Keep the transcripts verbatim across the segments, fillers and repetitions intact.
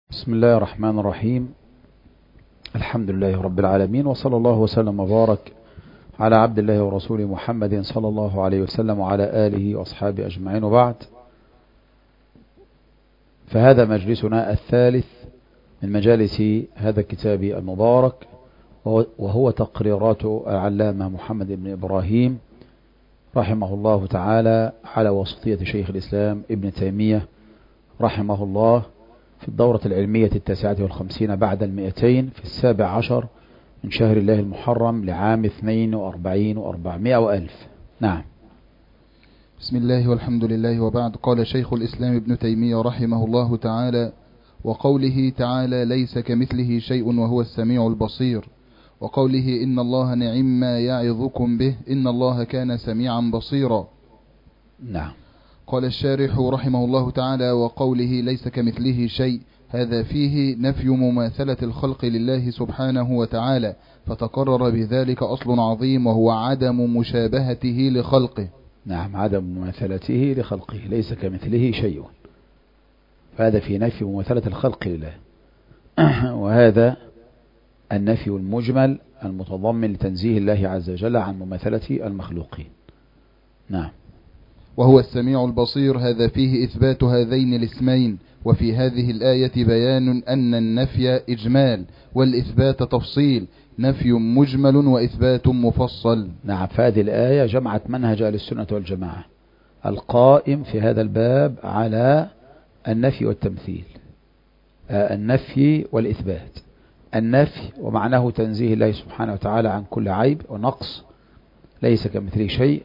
بسم الله الرحمن الرحيم. الحمد لله رب العالمين، وصلى الله وسلم وبارك على عبد الله ورسوله محمد صلى الله عليه وسلم وعلى آله وأصحابه أجمعين، وبعد. فهذا مجلسنا الثالث من مجالس هذا الكتاب المبارك، وهو تقريرات العلامة محمد بن إبراهيم رحمه الله تعالى على وسطية شيخ الإسلام ابن تيمية رحمه الله في الدورة العلمية التاسعة والخمسين بعد المئتين في السابع عشر من شهر الله المحرم لعام اثنين وأربعين وأربعمائة وألف. نعم. بسم الله والحمد لله، وبعد. قال شيخ الإسلام ابن تيمية رحمه الله تعالى: وقوله تعالى ليس كمثله شيء وهو السميع البصير، وقوله إن الله نعم ما يعظكم به إن الله كان سميعا بصيرا. نعم. قال الشارح رحمه الله تعالى: وقوله ليس كمثله شيء، هذا فيه نفي مماثلة الخلق لله سبحانه وتعالى، فتقرر بذلك أصل عظيم وهو عدم مشابهته لخلقه. نعم، عدم مماثلته لخلقه، ليس كمثله شيء، فهذا في نفي مماثلة الخلق لله، وهذا النفي المجمل المتضمن لتنزيه الله عز وجل عن مماثلة المخلوقين. نعم. وهو السميع البصير، هذا فيه إثبات هذين الاسمين، وفي هذه الآية بيان أن النفي إجمال والإثبات تفصيل، نفي مجمل وإثبات مفصل. نعم، فهذه الآية جمعت منهج أهل السنة والجماعة القائم في هذا الباب على النفي والتمثيل، آه النفي والإثبات. النفي ومعناه تنزيه الله سبحانه وتعالى عن كل عيب ونقص، ليس كمثله شيء،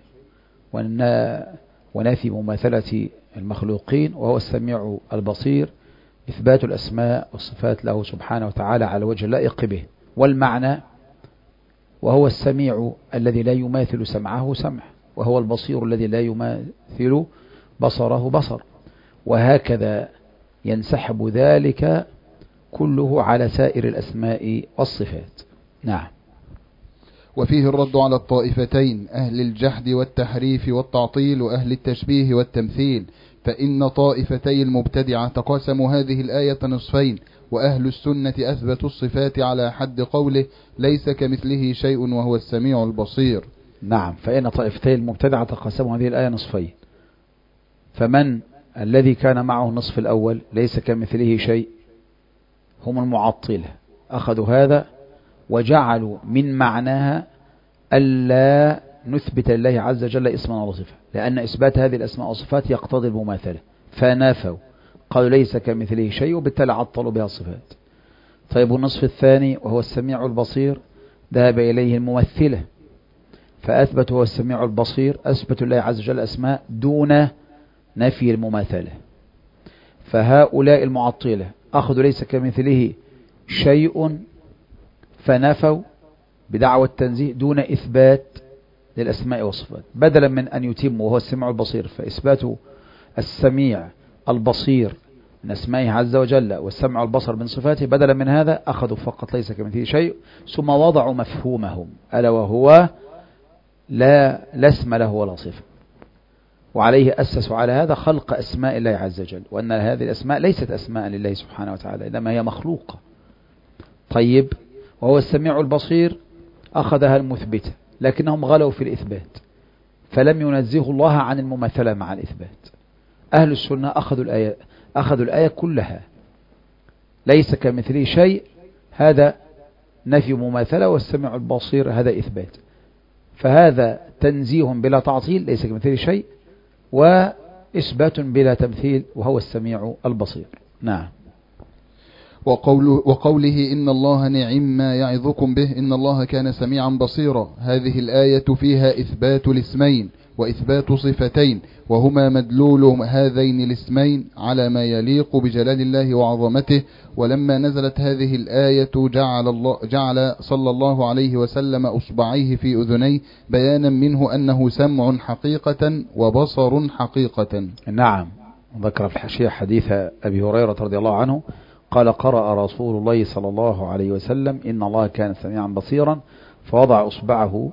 ونفي مماثلة المخلوقين، وهو السميع البصير، إثبات الأسماء والصفات له سبحانه وتعالى على وجه اللائق به. والمعنى: وهو السميع الذي لا يماثل سمعه سمع، وهو البصير الذي لا يماثل بصره بصر، وهكذا ينسحب ذلك كله على سائر الأسماء والصفات. نعم. وفيه الرد على الطائفتين، أهل الجحد والتحريف والتعطيل وأهل التشبيه والتمثيل، فإن طائفتي المبتدعة تقاسموا هذه الآية نصفين، وأهل السنة أثبتوا الصفات على حد قوله ليس كمثله شيء وهو السميع البصير. نعم، فإن طائفتي المبتدعة تقاسموا هذه الآية نصفين، فمن الذي كان معه النصف الأول ليس كمثله شيء هم المعطلة، أخذوا هذا وجعلوا من معناها ألا نثبت لله عز وجل اسما ولا صفة، لأن إثبات هذه الأسماء والصفات يقتضي المماثلة، فنافوا قالوا ليس كمثله شيء، وبالتالي عطلوا بها الصفات. طيب، والنصف الثاني وهو السميع البصير ذهب إليه الممثلة، فأثبتوا هو السميع البصير، أثبتوا لله عز وجل أسماء دون نفي المماثلة. فهؤلاء المعطلة أخذوا ليس كمثله شيء فنفوا بدعوى التنزيه دون إثبات للأسماء والصفات، بدلا من أن يتموا وهو السميع البصير فإثباتوا السميع البصير من أسمائه عز وجل والسمع البصر من صفاته، بدلا من هذا أخذوا فقط ليس كمثله شيء، ثم وضعوا مفهومهم ألا وهو لا لا اسم له ولا صفة، وعليه أسسوا على هذا خلق أسماء الله عز وجل، وأن هذه الأسماء ليست أسماء لله سبحانه وتعالى إنما هي مخلوقة. طيب، وهو السميع البصير أخذها المثبتة، لكنهم غلوا في الإثبات فلم ينزهوا الله عن المماثلة مع الإثبات. أهل السنة أخذوا الآية أخذوا الآية كلها، ليس كمثله شيء هذا نفي مماثلة، والسميع البصير هذا إثبات، فهذا تنزيه بلا تعطيل ليس كمثله شيء، وإثبات بلا تمثيل وهو السميع البصير. نعم. وقوله, وقوله إن الله نعم ما يعظكم به إن الله كان سميعا بصيرا، هذه الآية فيها إثبات الاسمين وإثبات صفتين، وهما مدلول هذين الاسمين على ما يليق بجلال الله وعظمته. ولما نزلت هذه الآية جعل, الله جعل صلى الله عليه وسلم أصبعيه في أذنيه بيانا منه أنه سمع حقيقة وبصر حقيقة. نعم. ذكر في الحاشية حديث أبي هريرة رضي الله عنه قال: قرأ رسول الله صلى الله عليه وسلم إن الله كان سميعا بصيرا، فوضع أصبعه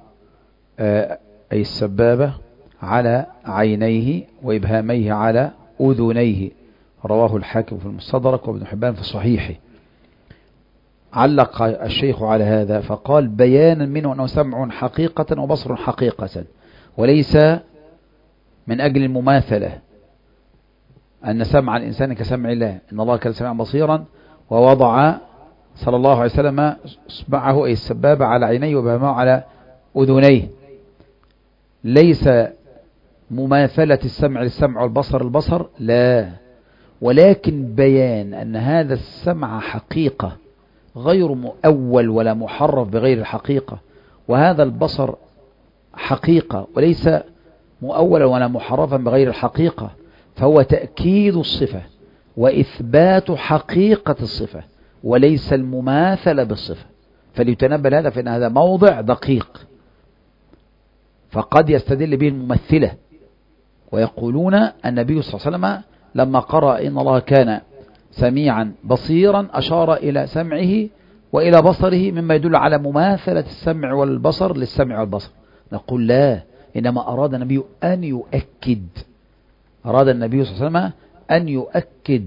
أي السبابة على عينيه وإبهاميه على أذنيه، رواه الحاكم في المستدرك وابن حبان في صحيحه. علق الشيخ على هذا فقال بيانا منه أنه سمع حقيقة وبصر حقيقة، وليس من أجل المماثلة أن سمع الإنسان كسمع الله، إن الله كان سميعا بصيرا، ووضع صلى الله عليه وسلم اصبعه أي السبابة على عينيه وبهمه على أذنيه. ليس مماثلة السمع للسمع والبصر البصر، لا، ولكن بيان أن هذا السمع حقيقة غير مؤول ولا محرف بغير الحقيقة، وهذا البصر حقيقة وليس مؤولا ولا محرفا بغير الحقيقة، فهو تأكيد الصفة وإثبات حقيقة الصفة وليس المماثلة بالصفة. فليتنبه هذا، فإن هذا موضع دقيق، فقد يستدل به الممثلة ويقولون النبي صلى الله عليه وسلم لما قرأ إن الله كان سميعا بصيرا أشار إلى سمعه وإلى بصره مما يدل على مماثلة السمع والبصر للسمع والبصر. نقول لا، إنما أراد النبي أن يؤكد أراد النبي صلى الله عليه وسلم أن يؤكد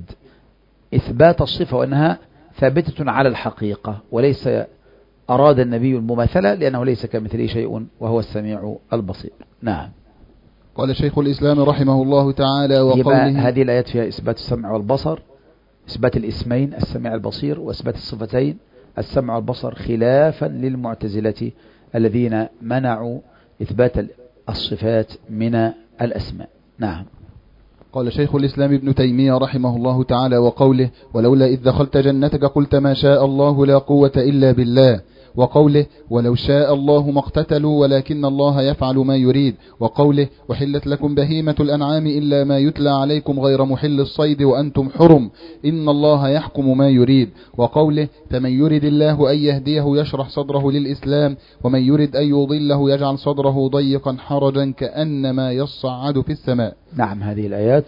إثبات الصفة وأنها ثابتة على الحقيقة، وليس أراد النبي المماثلة لأنه ليس كمثله شيء وهو السميع البصير. نعم. قال شيخ الإسلام رحمه الله تعالى وقوله هذه الآيات فيها إثبات السمع والبصر، إثبات الاسمين السميع البصير، وإثبات الصفتين السمع والبصر، خلافا للمعتزلة الذين منعوا إثبات الصفات من الأسماء. نعم. قال شيخ الإسلام ابن تيمية رحمه الله تعالى وقوله ولولا إذ دخلت جنتك قلت ما شاء الله لا قوة إلا بالله، وقوله ولو شاء الله ما اقتتلوا ولكن الله يفعل ما يريد، وقوله وحلت لكم بهيمة الأنعام إلا ما يتلى عليكم غير محل الصيد وأنتم حرم إن الله يحكم ما يريد، وقوله فمن يرد الله أن يهديه يشرح صدره للإسلام ومن يرد أن يضله يجعل صدره ضيقا حرجا كأنما يصعد في السماء. نعم، هذه الآيات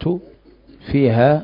فيها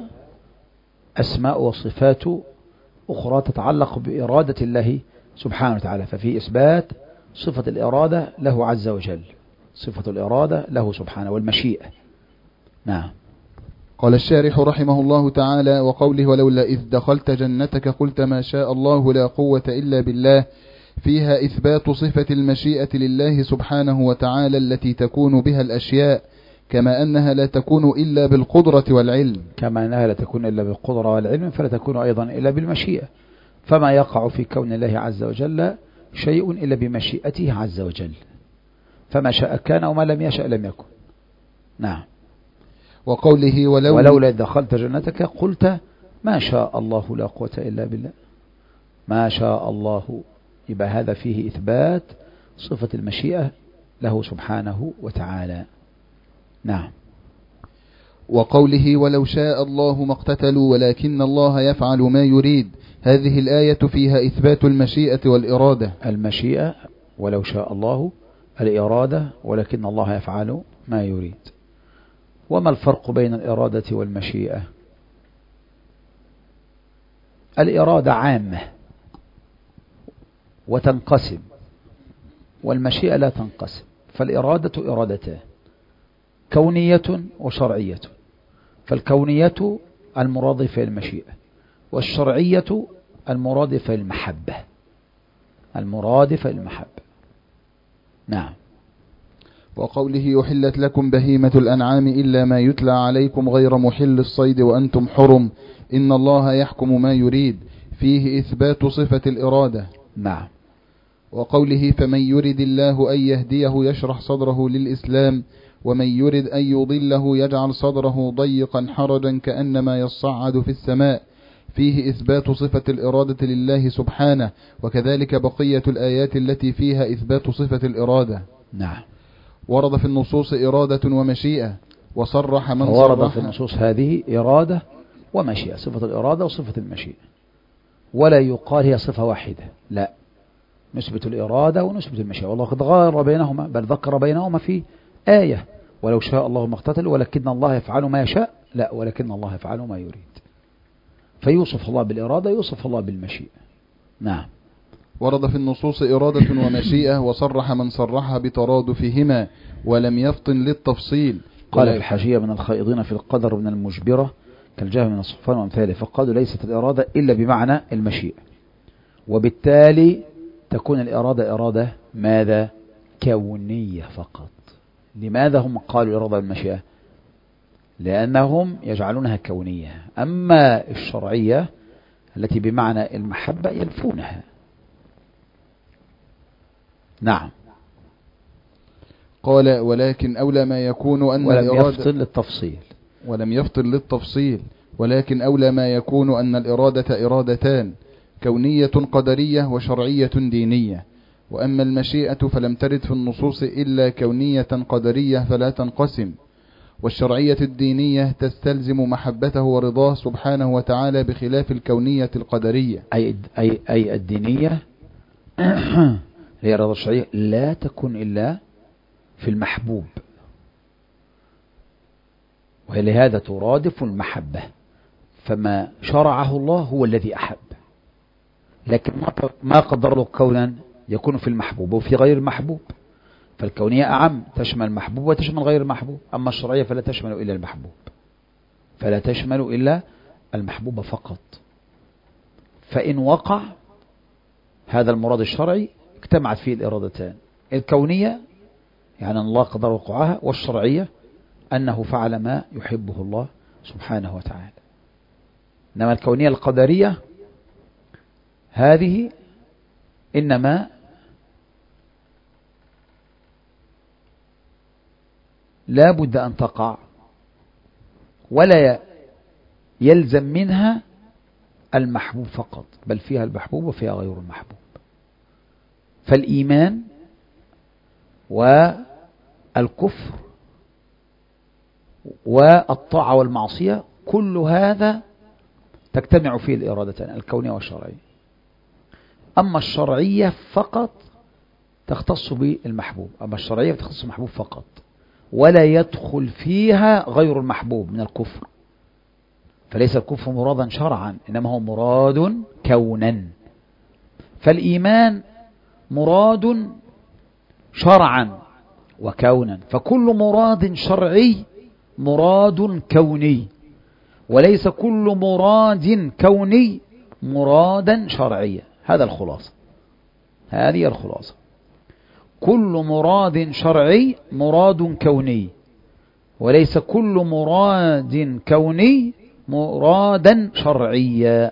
أسماء وصفات أخرى تتعلق بإرادة الله سبحانه وتعالى، ففي إثبات صفة الإرادة له عز وجل، صفة الإرادة له سبحانه والمشيئة. نعم. قال الشارح رحمه الله تعالى وقوله ولولا إذ دخلت جنتك قلت ما شاء الله لا قوة إلا بالله، فيها إثبات صفة المشيئة لله سبحانه وتعالى التي تكون بها الأشياء، كما أنها لا تكون إلا بالقدرة والعلم كما أنها لا تكون إلا بالقدرة والعلم فلا تكون أيضا إلا بالمشيئة، فما يقع في كون الله عز وجل شيء إلا بمشيئته عز وجل، فما شاء كان وما لم يشأ لم يكن. نعم. وقوله ولو ولولا دخلت جنتك قلت ما شاء الله لا قوة إلا بالله، ما شاء الله، يبقى هذا فيه إثبات صفة المشيئة له سبحانه وتعالى. نعم. وقوله ولو شاء الله ما اقتتلوا ولكن الله يفعل ما يريد، هذه الآية فيها إثبات المشيئة والإرادة. المشيئة ولو شاء الله، الإرادة ولكن الله يفعل ما يريد. وما الفرق بين الإرادة والمشيئة؟ الإرادة عامة وتنقسم، والمشيئة لا تنقسم، فالإرادة إرادتان، كونية وشرعية، فالكونية المرادفة للمشيئة، والشرعية المرادفة للمحبة، المرادفة للمحبة. نعم. وقوله أحلت لكم بهيمة الأنعام إلا ما يتلى عليكم غير محل الصيد وأنتم حرم إن الله يحكم ما يريد، فيه إثبات صفة الإرادة. نعم. وقوله فمن يرد الله أن يهديه يشرح صدره للإسلام ومن يرد أن يضله يجعل صدره ضيقا حرجا كأنما يصعد في السماء، فيه إثبات صفة الإرادة لله سبحانه، وكذلك بقية الآيات التي فيها إثبات صفة الإرادة. نعم. ورد في النصوص إرادة ومشيئة، وصرح من ورد صرح في النصوص هذه إرادة ومشيئة، صفة الإرادة وصفة المشيئة، ولا يقال هي صفة واحدة، لا، نسبة الإرادة ونسبة المشيئة، والله قد غير بينهما، بل ذكر بينهما في آية ولو شاء الله ما اقتتل ولكن الله يفعل ما يشاء، لا، ولكن الله يفعل ما يريد، فيوصف الله بالإرادة يوصف الله بالمشيئة. نعم. ورد في النصوص إرادة ومشيئة، وصرح من صرحها بترادفهما ولم يفطن للتفصيل. قال الحاشية من الخائضين في القدر من المجبرة كالجهم من الصفوان وأمثاله، فقالوا ليست الإرادة إلا بمعنى المشيئة، وبالتالي تكون الإرادة إرادة ماذا؟ كونية فقط. لماذا هم قالوا الإرادة بالمشيئة؟ لأنهم يجعلونها كونية. أما الشرعية التي بمعنى المحبة ينفونها. نعم. قال ولكن أولى ما يكون أن ولم الإرادة يفصل للتفصيل ولم يفصل للتفصيل ولكن أولى ما يكون أن الإرادة إرادتان، كونية قدرية وشرعية دينية. وأما المشيئة فلم ترد في النصوص إلا كونية قدرية فلا تنقسم، والشرعية الدينية تستلزم محبته ورضاه سبحانه وتعالى بخلاف الكونية القدرية. أي, أي, أي الدينية هي الرضا الشرعية لا تكون إلا في المحبوب، ولهذا ترادف المحبة، فما شرعه الله هو الذي أحب، لكن ما قدر له كونا يكون في المحبوب وفي غير المحبوب. فالكونية أعم، تشمل المحبوب وتشمل غير المحبوب. أما الشرعية فلا تشمل إلا المحبوب، فلا تشمل إلا المحبوب فقط. فإن وقع هذا المراد الشرعي اجتمعت فيه الإرادتان، الكونية يعني الله قدر وقعها، والشرعية أنه فعل ما يحبه الله سبحانه وتعالى. إنما الكونية القدرية هذه إنما لا بد أن تقع، ولا يلزم منها المحبوب فقط، بل فيها المحبوب وفيها غير المحبوب. فالإيمان والكفر والطاعة والمعصية كل هذا تجتمع فيه الإرادتان الكونية والشرعية. أما الشرعية فقط تختص بالمحبوب، أما الشرعية تختص بالمحبوب فقط، ولا يدخل فيها غير المحبوب من الكفر. فليس الكفر مرادا شرعا، إنما هو مراد كونا. فالإيمان مراد شرعا وكونا، فكل مراد شرعي مراد كوني، وليس كل مراد كوني مرادا شرعيا. هذا الخلاصة، هذه الخلاصة. كل مراد شرعي مراد كوني، وليس كل مراد كوني مرادا شرعيا.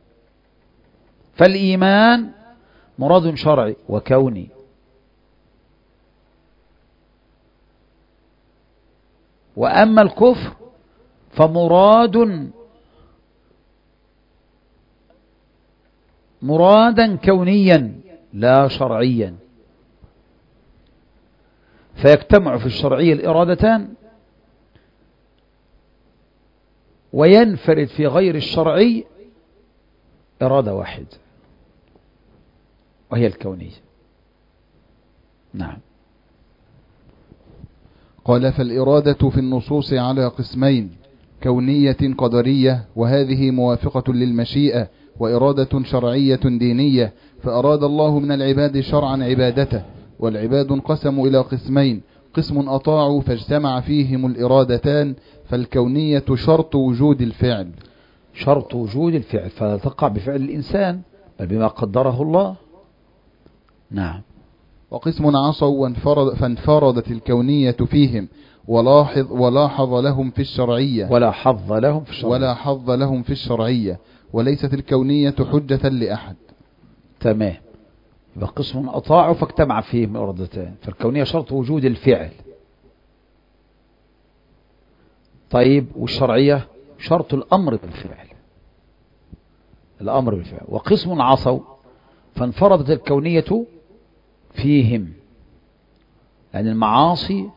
فالإيمان مراد شرعي وكوني، وأما الكفر فمراد مرادا كونيا لا شرعيا. فيجتمع في الشرعية الإرادتان، وينفرد في غير الشرعي إرادة واحدة وهي الكونية. نعم. قال فالإرادة في النصوص على قسمين، كونية قدرية وهذه موافقة للمشيئة، وإرادة شرعية دينية، فأراد الله من العباد شرعا عبادته. والعباد انقسموا إلى قسمين، قسم أطاعوا فاجتمع فيهم الإرادتان، فالكونية شرط وجود الفعل، شرط وجود الفعل، فلا تقع بفعل الإنسان بل بما قدره الله. نعم. وقسم عصوا وانفرد فانفردت الكونية فيهم، ولاحظ ولاحظ لهم في الشرعية ولا حظ لهم في الشرعية ولا حظ لهم في الشرعية وليست الكونية حجة لأحد. تمام. يبقى قسم أطاعوا فاجتمع فيهم الإرادتان، فالكونية شرط وجود الفعل. طيب والشرعية شرط الأمر بالفعل، الأمر بالفعل. وقسم عصوا فانفردت الكونية فيهم، لأن يعني المعاصي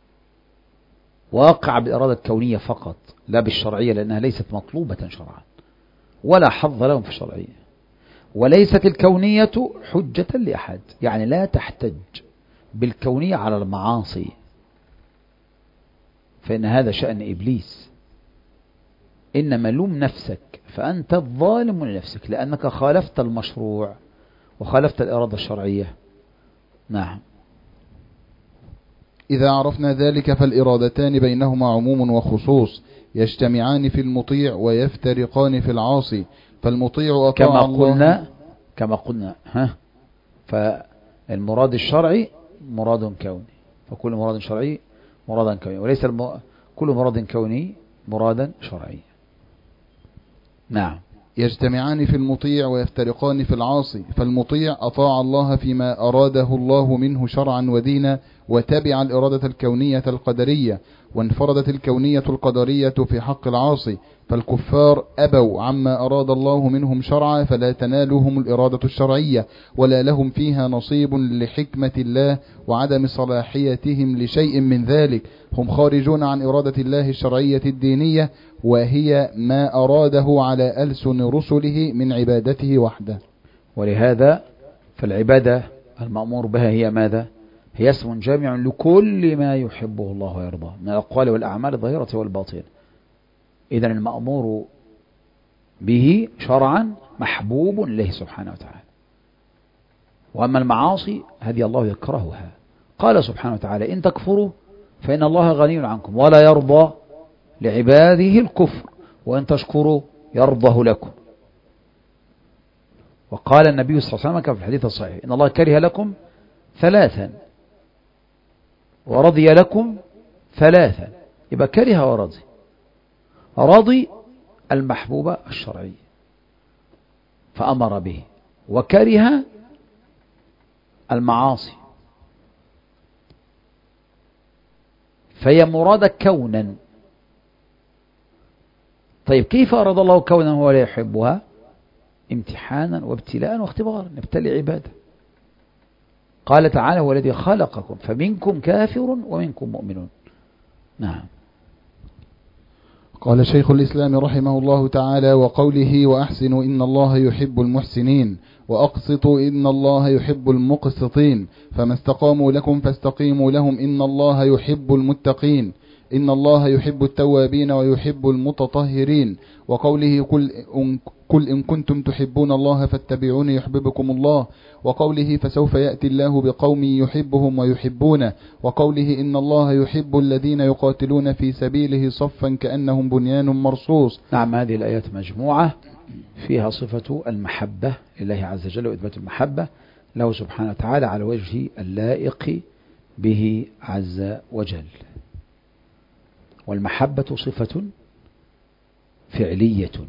واقع بالإرادة الكونية فقط لا بالشرعية، لأنها ليست مطلوبة شرعا، ولا حظ لهم في الشرعية. وليست الكونية حجة لأحد، يعني لا تحتج بالكونية على المعاصي، فإن هذا شأن إبليس. إنما لوم نفسك، فأنت الظالم لنفسك لأنك خالفت المشروع وخالفت الإرادة الشرعية. نعم. إذا عرفنا ذلك فالإرادتان بينهما عموم وخصوص، يجتمعان في المطيع ويفترقان في العاصي، فالمطيع أطاع كما الله قلنا كما قلنا ها فالمراد الشرعي مراد كوني، فكل مراد شرعي مرادا كوني، وليس الم... كل مراد كوني مرادا شرعي. نعم. يجتمعان في المطيع ويفترقان في العاصي، فالمطيع أطاع الله فيما أراده الله منه شرعا ودينا، وتبع الإرادة الكونية القدرية، وانفردت الكونية القدرية في حق العاصي، فالكفار أبوا عما أراد الله منهم شرعا، فلا تنالهم الإرادة الشرعية ولا لهم فيها نصيب لحكمة الله وعدم صلاحيتهم لشيء من ذلك، هم خارجون عن إرادة الله الشرعية الدينية، وهي ما أراده على ألسن رسله من عبادته وحده. ولهذا فالعبادة المأمور بها هي ماذا؟ هي اسم جامع لكل ما يحبه الله ويرضاه من الأقوال والأعمال الظاهرة والباطنة. إذن المأمور به شرعا محبوب لله سبحانه وتعالى. وأما المعاصي هذه الله يكرهها. قال سبحانه وتعالى إن تكفروا فإن الله غني عنكم ولا يرضى لعباده الكفر وإن تشكروا يرضه لكم. وقال النبي صلى الله عليه وسلم كما في الحديث الصحيح إن الله كره لكم ثلاثا ورضي لكم ثلاثا. يبقى كره ورضي. رضي المحبوب الشرعي فأمر به، وكره المعاصي فهي مراد كونا. طيب كيف أراد الله كونا وهو لا يحبها؟ امتحانا وابتلاء واختبارا، نبتلي عباده. قال تعالى هو الذي خلقكم فمنكم كافر ومنكم مؤمنون. نعم. قال شيخ الإسلام رحمه الله تعالى وقوله وأحسنوا إن الله يحب المحسنين وأقسطوا إن الله يحب المقسطين، فما استقاموا لكم فاستقيموا لهم إن الله يحب المتقين، إن الله يحب التوابين ويحب المتطهرين. وقوله قل إن, قل إن كنتم تحبون الله فاتبعوني يحببكم الله، وقوله فسوف يأتي الله بقوم يحبهم ويحبونه، وقوله إن الله يحب الذين يقاتلون في سبيله صفا كأنهم بنيان مرصوص. نعم. هذه الآيات مجموعة فيها صفة المحبة لله عز وجل وإثبات المحبة له سبحانه وتعالى على وجه اللائق به عز وجل. والمحبة صفة فعلية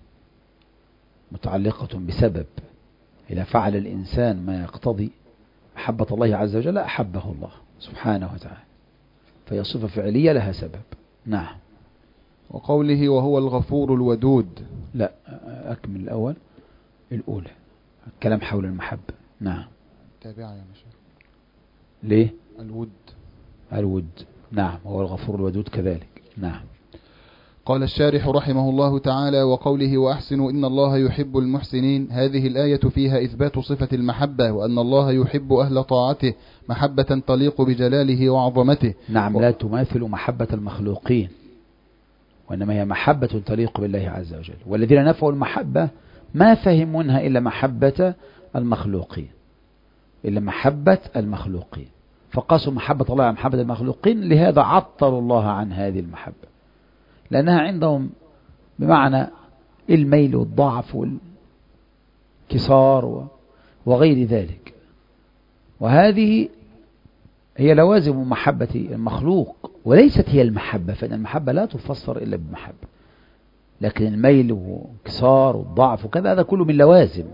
متعلقة بسبب، إذا فعل الإنسان ما يقتضي محبة الله عز وجل أحبه الله سبحانه وتعالى، فهي صفة فعلية لها سبب. نعم. وقوله وهو الغفور الودود. لا أكمل الأول الأولى الكلام حول المحبة. نعم. تابعا يا مشايخ. ليه؟ الود. الود. نعم. هو الغفور الودود كذلك. نعم. قال الشارح رحمه الله تعالى وقوله وأحسنوا إن الله يحب المحسنين، هذه الآية فيها إثبات صفة المحبة، وأن الله يحب أهل طاعته محبة تليق بجلاله وعظمته. نعم. لا تماثل محبة المخلوقين، وإنما هي محبة تليق بالله عز وجل. والذين نفوا المحبة ما فهموا منها إلا محبة المخلوقين إلا محبة المخلوقين فقاسوا محبة الله عن محبة المخلوقين، لهذا عطلوا الله عن هذه المحبة، لأنها عندهم بمعنى الميل والضعف والكسار وغير ذلك، وهذه هي لوازم محبة المخلوق وليست هي المحبة، فإن المحبة لا تفسر إلا بمحبة، لكن الميل والكسار والضعف وكذا هذا كله من لوازم.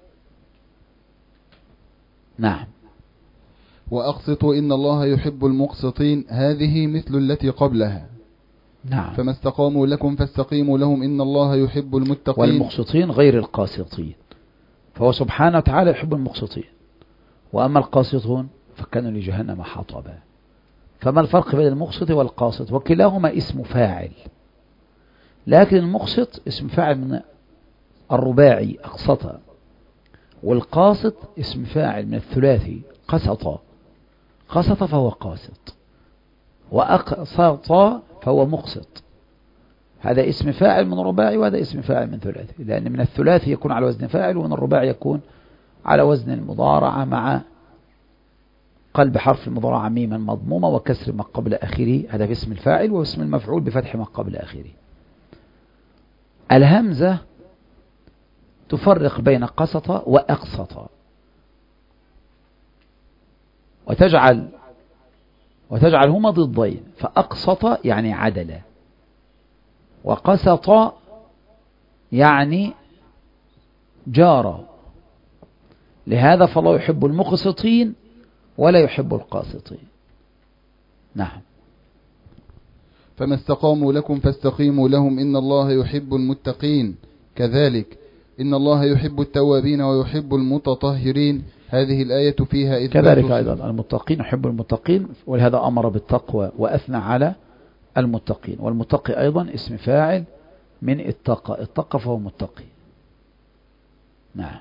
نعم. وأقسطوا إن الله يحب المقسطين، هذه مثل التي قبلها. نعم. فما استقاموا لكم فاستقيموا لهم إن الله يحب المتقين. والمقسطين غير القاسطين، فهو سبحانه وتعالى يحب المقسطين، وأما القاسطون فكانوا لجهنم حطبا. فما الفرق بين المقسط والقاسط؟ وكلاهما اسم فاعل، لكن المقسط اسم فاعل من الرباعي أقسط، والقاسط اسم فاعل من الثلاثي قسط. قسط فهو قاسط، وأقسط فهو مقسط. هذا اسم فاعل من رباعي وهذا اسم فاعل من ثلاثي، لأن من الثلاثي يكون على وزن فاعل ومن الرباعي يكون على وزن المضارعة مع قلب حرف المضارعة ميما مضمومة وكسر ما قبل آخره، هذا في اسم الفاعل، واسم المفعول بفتح ما قبل آخره. الهمزة تفرق بين قسط وأقسط، وتجعل وتجعلهما ضدين، فأقسط يعني عدل، وقسط يعني جار. لهذا فالله يحب المقسطين ولا يحب القاسطين. نعم. فما استقاموا لكم فاستقيموا لهم إن الله يحب المتقين. كذلك إن الله يحب التوابين ويحب المتطهرين. هذه الآية فيها إثبات كذلك أيضا المتقين يحب المتقين، ولهذا أمر بالتقوى وأثنى على المتقين. والمتقي أيضا اسم فاعل من اتقى، اتقى فهو متقي. نعم.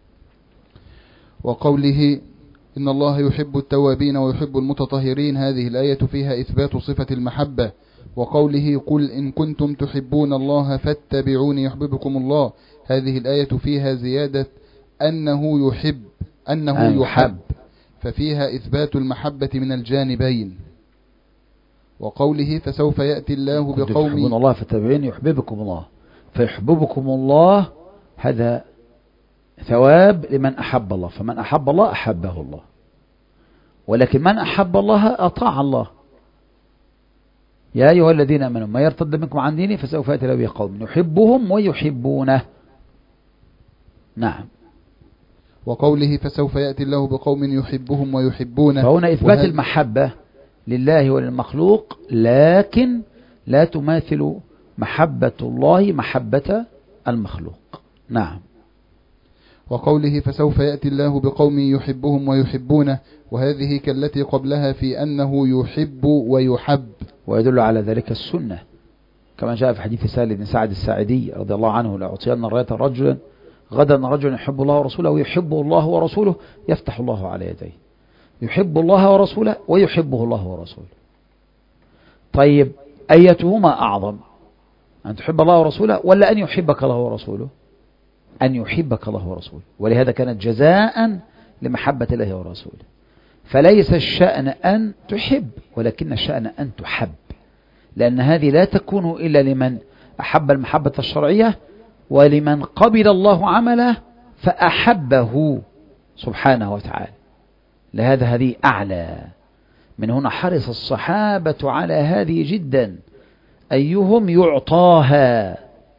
وقوله إن الله يحب التوابين ويحب المتطهرين، هذه الآية فيها إثبات صفة المحبة. وقوله قل إن كنتم تحبون الله فاتبعوني يحببكم الله، هذه الآية فيها زيادة أنه يحب أنه أن يحب، ففيها إثبات المحبة من الجانبين. وقوله فسوف يأتي الله بقوم يحبون الله فاتبعوني يحببكم الله، فيحببكم الله هذا ثواب لمن أحب الله، فمن أحب الله أحبه الله. ولكن من أحب الله أطاع الله. يا أيها الذين آمنوا ما يرتد منكم عن دينه فسوف يأتي الله بقوم يحبهم ويحبونه. نعم. وقوله فسوف يأتي الله بقوم يحبهم ويحبونه، فهنا إثبات وهذا المحبة لله وللمخلوق، لكن لا تماثل محبة الله محبة المخلوق. نعم. وقوله فسوف يأتي الله بقوم يحبهم ويحبونه، وهذه كالتي قبلها في أنه يحب ويحب. ويدل على ذلك السنة كما جاء في حديث سهل بن سعد الساعدي رضي الله عنه: لأعطين الراية رجلا غدا رجل يحب الله ورسوله ويحبه الله ورسوله يفتح الله على يديه. يحب الله ورسوله ويحبه الله ورسوله. طيب أيتهما أعظم، أن تحب الله ورسوله ولا أن يحبك الله ورسوله؟ أن يحبك الله ورسوله. ولهذا كانت جزاء لمحبة الله ورسوله. فليس الشأن أن تحب، ولكن الشأن أن تحب، لأن هذه لا تكون إلا لمن أحب المحبة الشرعية ولمن قبل الله عمله فأحبه سبحانه وتعالى. لهذا هذه أعلى. من هنا حرص الصحابة على هذه جدا، أيهم يعطاها.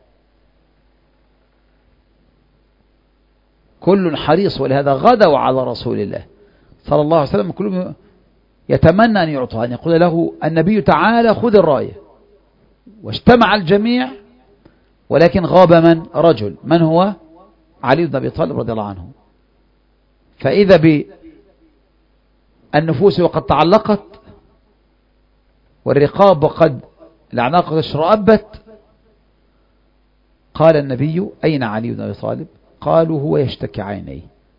كل حريص، ولهذا غدوا على رسول الله صلى الله عليه وسلم كلهم يتمنى أن يعطى، أن يقول له النبي تعالى خذ الراية. واجتمع الجميع، ولكن غاب من؟ رجل، من هو؟ علي بن أبي طالب رضي الله عنه. فإذا بالنفوس وقد تعلقت، والرقاب وقد الأعناق قد اشرأبت. قال النبي: أين علي بن أبي طالب؟ قالوا: هو يشتكي عينيه.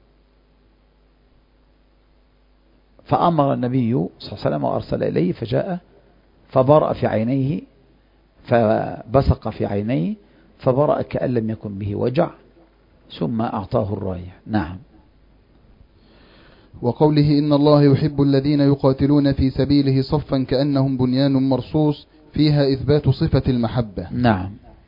فأمر النبي صلى الله عليه وسلم وأرسل إليه، فجاء فبرأ في عينيه، فبصق في عينيه فبرأ كأن لم يكن به وجع، ثم أعطاه الراية. نعم. وقوله إن الله يحب الذين يقاتلون في سبيله صفا كأنهم بنيان مرصوص، فيها إثبات صفة المحبة. نعم.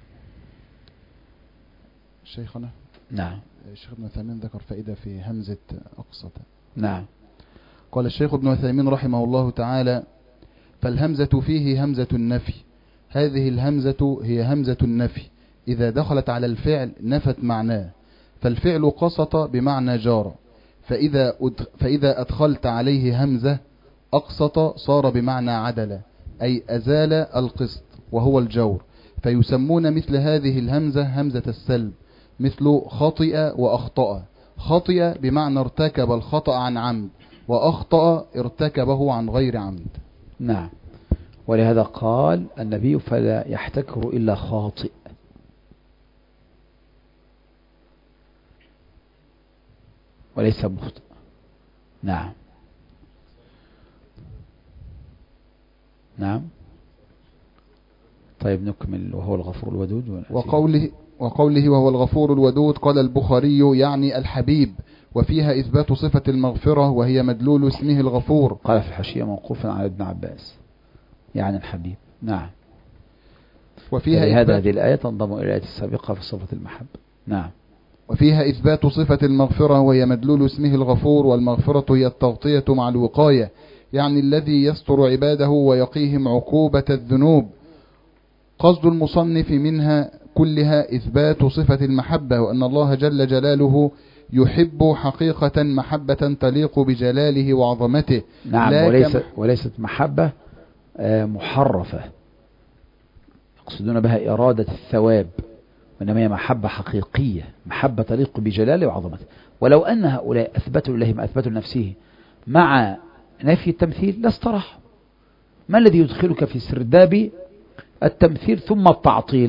شيخنا. نعم. الشيخ ابن عثيمين ذكر فائدة في همزة أقسط. نعم. قال الشيخ ابن عثيمين رحمه الله تعالى: فالهمزة فيه همزة النفي. هذه الهمزة هي همزة النفي، إذا دخلت على الفعل نفت معناه، فالفعل قسط بمعنى جار، فإذا فإذا أدخلت عليه همزة أقسط صار بمعنى عدل، أي أزال القسط وهو الجور. فيسمون مثل هذه الهمزة همزة السلب، مثل خطئ وأخطأ. خطئ بمعنى ارتكب الخطأ عن عمد، وأخطأ ارتكبه عن غير عمد. نعم. ولهذا قال النبي: فلا يحتكر إلا خاطئ. وليس مخطئ. نعم. نعم. طيب نكمل. وهو الغفور الودود. وقوله وقوله وهو الغفور الودود، قال البخاري يعني الحبيب، وفيها إثبات صفة المغفرة وهي مدلول اسمه الغفور. قال في الحاشية موقوفا على ابن عباس يعني الحبيب. نعم. وفيها لهذا هذه الآية تنضم إلى الآية السابقة في صفة المحبة. نعم. وفيها إثبات صفة المغفرة وهي مدلول اسمه الغفور، والمغفرة هي التغطية مع الوقاية، يعني الذي يستر عباده ويقيهم عقوبة الذنوب. قصد المصنف منها كلها إثبات صفة المحبة، وأن الله جل جلاله يحب حقيقة محبة تليق بجلاله وعظمته. نعم. وليست, وليست محبة محرفة يقصدون بها إرادة الثواب، وإنما هي محبة حقيقية، محبة تليق بجلاله وعظمته. ولو أن هؤلاء أثبتوا لله ما أثبتوا لنفسه مع نفي التمثيل لاستراح. ما الذي يدخلك في سرداب التمثيل ثم التعطيل؟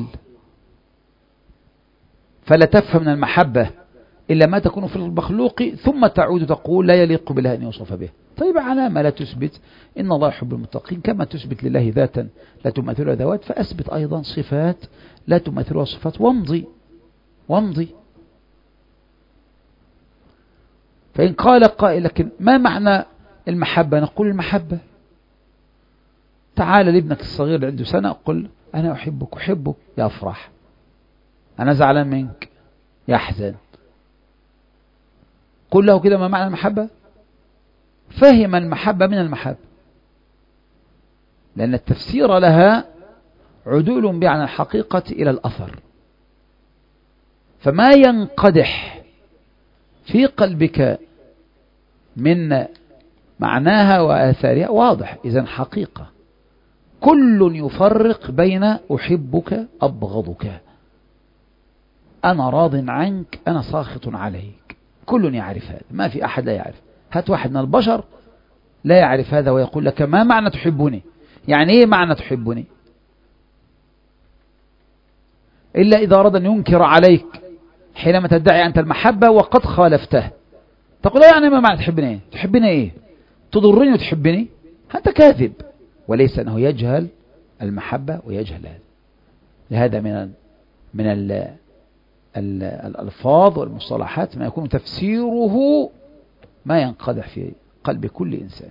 فلا تفهم من المحبة إلا ما تكون في المخلوق ثم تعود تقول لا يليق بالله أن يوصف به. طيب على ما لا تثبت إن الله يحب المتقين، كما تثبت لله ذاتا لا تمثلها ذوات، فأثبت أيضا صفات لا تمثلها صفات وامضي وامضي. فإن قال قائل لكن ما معنى المحبة؟ نقول المحبة تعال لابنك الصغير اللي عنده سنة قل أنا أحبك أحبك يفرح، أنا زعلان منك يحزن. قل له كده ما معنى المحبة، فهم المحبة من المحبة، لأن التفسير لها عدول بعن الحقيقة إلى الأثر. فما ينقدح في قلبك من معناها وآثارها واضح، إذن حقيقة. كل يفرق بين أحبك أبغضك، أنا راض عنك أنا ساخط عليك، كل يعرف هذا، ما في أحد لا يعرف. هات واحد من البشر لا يعرف هذا ويقول لك ما معنى تحبني، يعني إيه معنى تحبني؟ إلا إذا أراد أن ينكر عليك حينما تدعي أنت المحبة وقد خالفته، تقول يعني ما معنى تحبني إيه؟ تحبني إيه؟ تضرني وتحبني؟ أنت كاذب. وليس أنه يجهل المحبة ويجهل هذا. لهذا من من ال ال الألفاظ والمصطلحات ما يكون تفسيره ما ينقدح في قلب كل إنسان.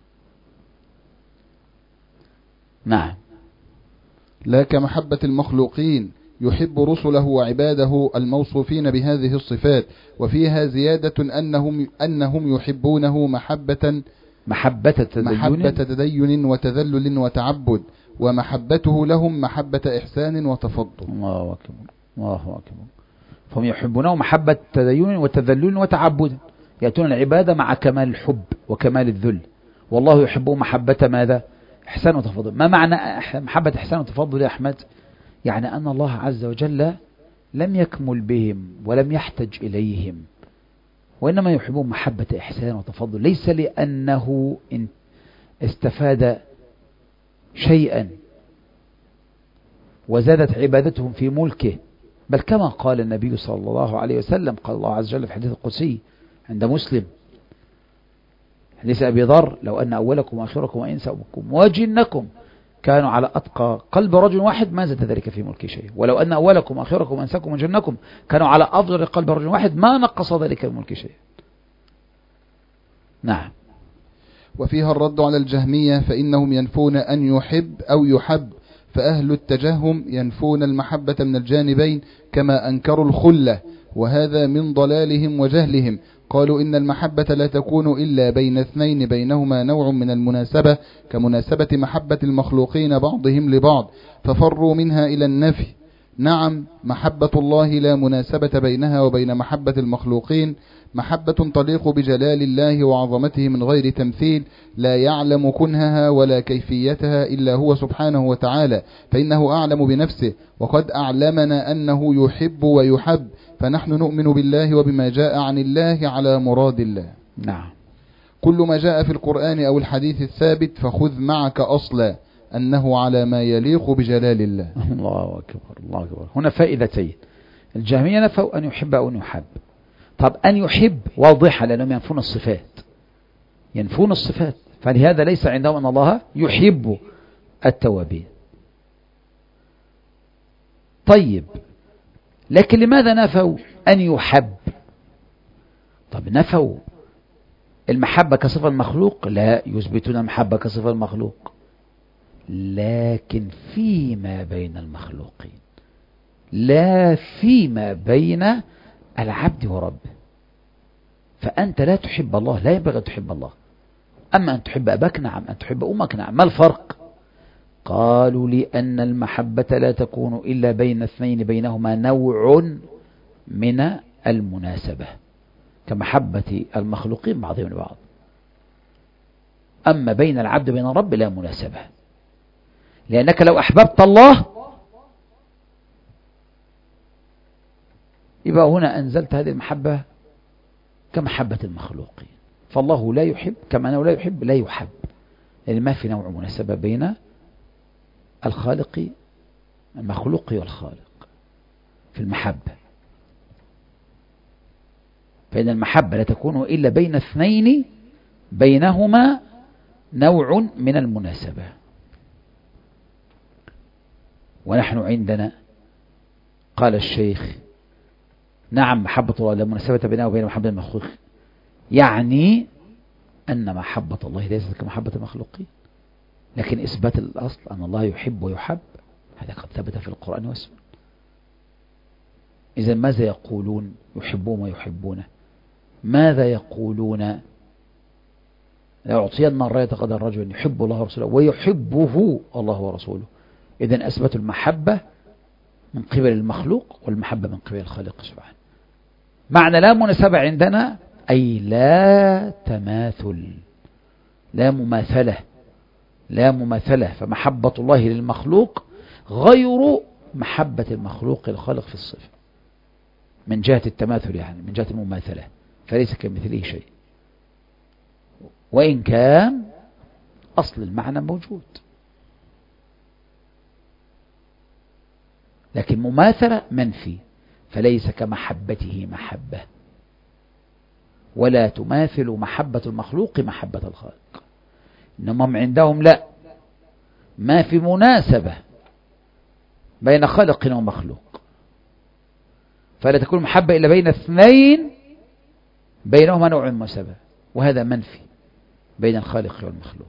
نعم. لا كمحبة المخلوقين يحب رسله وعباده الموصوفين بهذه الصفات، وفيها زيادة أنهم أنهم يحبونه محبة محبة تدين, محبة تدين وتذلل وتعبد، ومحبته لهم محبة إحسان وتفضل. الله أكبر الله أكبر. فهم يحبونه محبة تدين وتذلل وتعبد، يأتون العبادة مع كمال الحب وكمال الذل، والله يحبه محبة ماذا؟ إحسان وتفضل. ما معنى محبة إحسان وتفضل يا أحمد؟ يعني أن الله عز وجل لم يكمل بهم ولم يحتج إليهم، وإنما يحبون محبة إحسان وتفضل، ليس لأنه استفاد شيئا وزادت عبادتهم في ملكه، بل كما قال النبي صلى الله عليه وسلم، قال الله عز وجل في حديث القدسي عند مسلم حديث أبي ذر: لو أن أولكم وآخركم وإنسكم وجنكم كانوا على أتقى قلب رجل واحد ما زاد ذلك في ملك شيء، ولو أن أولكم وآخركم وإنسكم وجنكم كانوا على أفضل قلب رجل واحد ما نقص ذلك من ملك شيء. نعم. وفيها الرد على الجهمية، فإنهم ينفون أن يحب أو يحب، فأهل التجهم ينفون المحبة من الجانبين كما أنكروا الخلة، وهذا من ضلالهم وجهلهم. قالوا إن المحبة لا تكون إلا بين اثنين بينهما نوع من المناسبة، كمناسبة محبة المخلوقين بعضهم لبعض، ففروا منها إلى النفي. نعم، محبة الله لا مناسبة بينها وبين محبة المخلوقين، محبة تليق بجلال الله وعظمته من غير تمثيل، لا يعلم كنهها ولا كيفيتها إلا هو سبحانه وتعالى، فإنه أعلم بنفسه، وقد أعلمنا أنه يحب ويحب، فنحن نؤمن بالله وبما جاء عن الله على مراد الله. نعم. كل ما جاء في القرآن أو الحديث الثابت فخذ معك أصلا أنه على ما يليق بجلال الله. الله أكبر الله أكبر. هنا فائدتين: الجهمية نفوا أن يحب أو أن يحب. طب أن يحب واضحة لأنهم ينفون الصفات، ينفون الصفات، فلهذا ليس عندهم أن الله يحب التوابين. طيب، لكن لماذا نفوا أن يحب؟ طب نفوا المحبة كصفة المخلوق؟ لا، يثبتون المحبة كصفة المخلوق. لكن فيما بين المخلوقين، لا فيما بين العبد وربه. فأنت لا تحب الله، لا ينبغي أن تحب الله. أما أن تحب أباك نعم، أن تحب أمك نعم. ما الفرق؟ قالوا لأن المحبة لا تكون إلا بين اثنين بينهما نوع من المناسبة، كمحبة المخلوقين بعضهم لبعض. أما بين العبد وبين الرب لا مناسبة، لأنك لو أحببت الله يبقى هنا أنزلت هذه المحبة كمحبة المخلوقين. فالله لا يحب كما أنه لا يحب لا يحب، لأن ما في نوع مناسبة بين الخالق المخلوق والخالق في المحبة. فإن المحبة لا تكون إلا بين اثنين بينهما نوع من المناسبة. ونحن عندنا قال الشيخ نعم محبة الله لا مناسبة بينه وبين محبة المخلوق، يعني أن محبة الله ليست كمحبة المخلوقين، لكن إثبات الأصل أن الله يحب ويحب هذا قد ثبت في القرآن والسنة. إذا ماذا يقولون يحبون ويحبونه؟ ماذا يقولون يعطين الراية قدر الرجل يحب الله ورسوله ويحبه الله ورسوله؟ إذن أثبتوا المحبة من قبل المخلوق والمحبة من قبل الخالق سبحانه. معنى لا مناسبة عندنا أي لا تماثل، لا مماثلة، لا مماثلة. فمحبة الله للمخلوق غير محبة المخلوق للخالق في الصفة من جهة التماثل، يعني من جهة المماثلة، فليس كمثله شيء، وإن كان أصل المعنى موجود، لكن مماثلة منفي، فليس كمحبته محبة، ولا تماثل محبة المخلوق محبة الخالق. إنما عندهم لا، ما في مناسبة بين خالق ومخلوق، فلا تكون محبة إلا بين اثنين بينهما نوع مناسبة، وهذا منفي بين الخالق والمخلوق.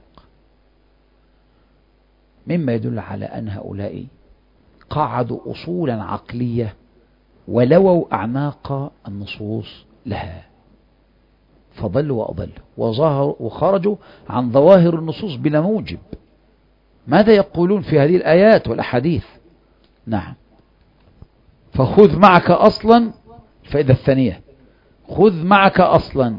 مما يدل على أن هؤلاء قعدوا أصولا عقلية ولووا أعناق النصوص لها، فضلوا وأضلوا وظهروا وخرجوا عن ظواهر النصوص بلا موجب. ماذا يقولون في هذه الآيات والأحاديث؟ نعم، فخذ معك أصلا، فإذا الثانية خذ معك أصلا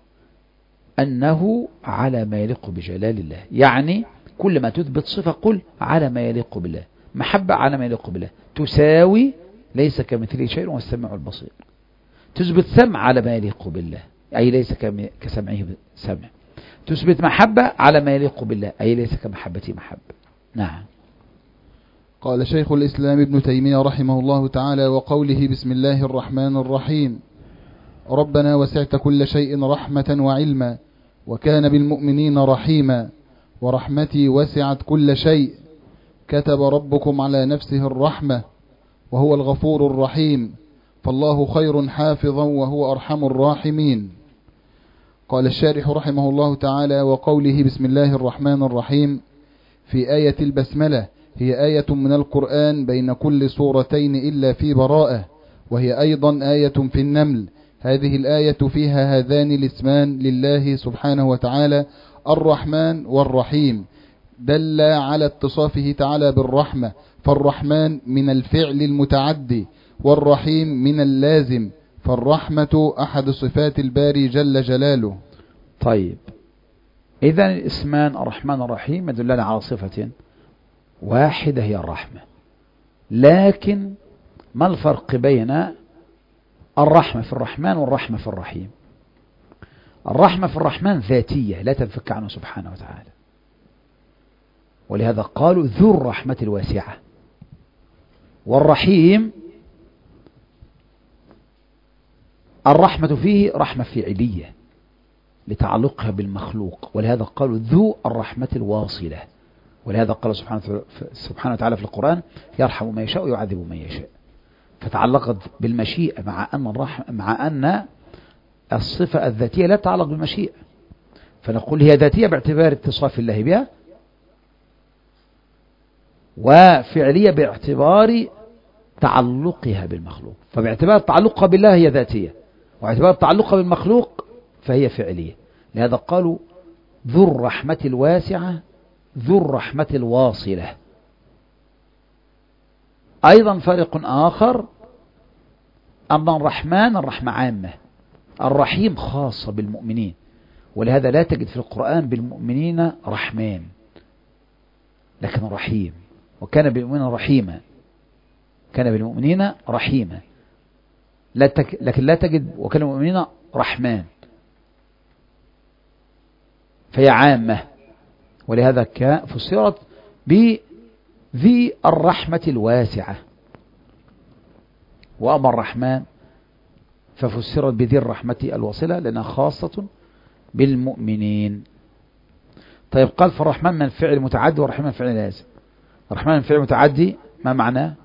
أنه على ما يليق بجلال الله، يعني كل ما تثبت صفة قل على ما يليق بالله، محبة على ما يليق بالله، تساوي ليس كمثله شيء والسميع البصير. تثبت سمع على ما يليق بالله أي ليس كسمعه سمع. تثبت محبة على ما يليق بالله أي ليس كمحبته محبة. نعم. قال شيخ الإسلام ابن تيمية رحمه الله تعالى وقوله بسم الله الرحمن الرحيم ربنا وسعت كل شيء رحمة وعلما وكان بالمؤمنين رحيما ورحمتي وسعت كل شيء كتب ربكم على نفسه الرحمة وهو الغفور الرحيم فالله خير حافظا وهو أرحم الراحمين. قال الشارح رحمه الله تعالى وقوله بسم الله الرحمن الرحيم في آية البسملة هي آية من القرآن بين كل سورتين إلا في براءة، وهي أيضا آية في النمل. هذه الآية فيها هذان الاسمان لله سبحانه وتعالى الرحمن والرحيم، دل على اتصافه تعالى بالرحمة، فالرحمن من الفعل المتعدي والرحيم من اللازم، فالرحمة أحد صفات الباري جل جلاله. طيب، إذن الاسمان الرحمن الرحيم يدلان على صفة واحدة هي الرحمة، لكن ما الفرق بين الرحمة في الرحمن والرحمة في الرحيم؟ الرحمة في الرحمن ذاتية لا تنفك عنه سبحانه وتعالى، ولهذا قالوا ذو الرحمة الواسعة. والرحيم الرحمة فيه رحمة فعلية لتعلقها بالمخلوق، ولهذا قالوا ذو الرحمة الواصلة، ولهذا قال سبحانه وتعالى في القرآن يرحم من يشاء ويعذب من يشاء، فتعلقت بالمشيئة، مع أن الرحمة مع أن الصفة الذاتية لا تتعلق بالمشيئة، فنقول هي ذاتية باعتبار اتصاف الله بها، وفعلية باعتبار تعلقها بالمخلوق. فباعتبار تعلقها بالله هي ذاتية، واعتبار تعلقها بالمخلوق فهي فعلية. لهذا قالوا ذو الرحمة الواسعة ذو الرحمة الواصلة. أيضا فرق آخر أن الرحمن الرحمة عامة، الرحيم خاصة بالمؤمنين، ولهذا لا تجد في القرآن بالمؤمنين رحمن، لكن رحيم. وكان بالمؤمنين رحيما، كان بالمؤمنين رحيما، لا تك... لكن لا تجد وكان بالمؤمنين رحمن، فهي عامة. ولهذا فسرت بذي الرحمة الواسعة. وأما الرحمن ففسرت بذي الرحمة الواصلة لأنها خاصة بالمؤمنين. طيب قال فالرحمن من الفعل متعدي والرحمن من الفعل لازم. الرحمن من الفعل متعدي ما معناه؟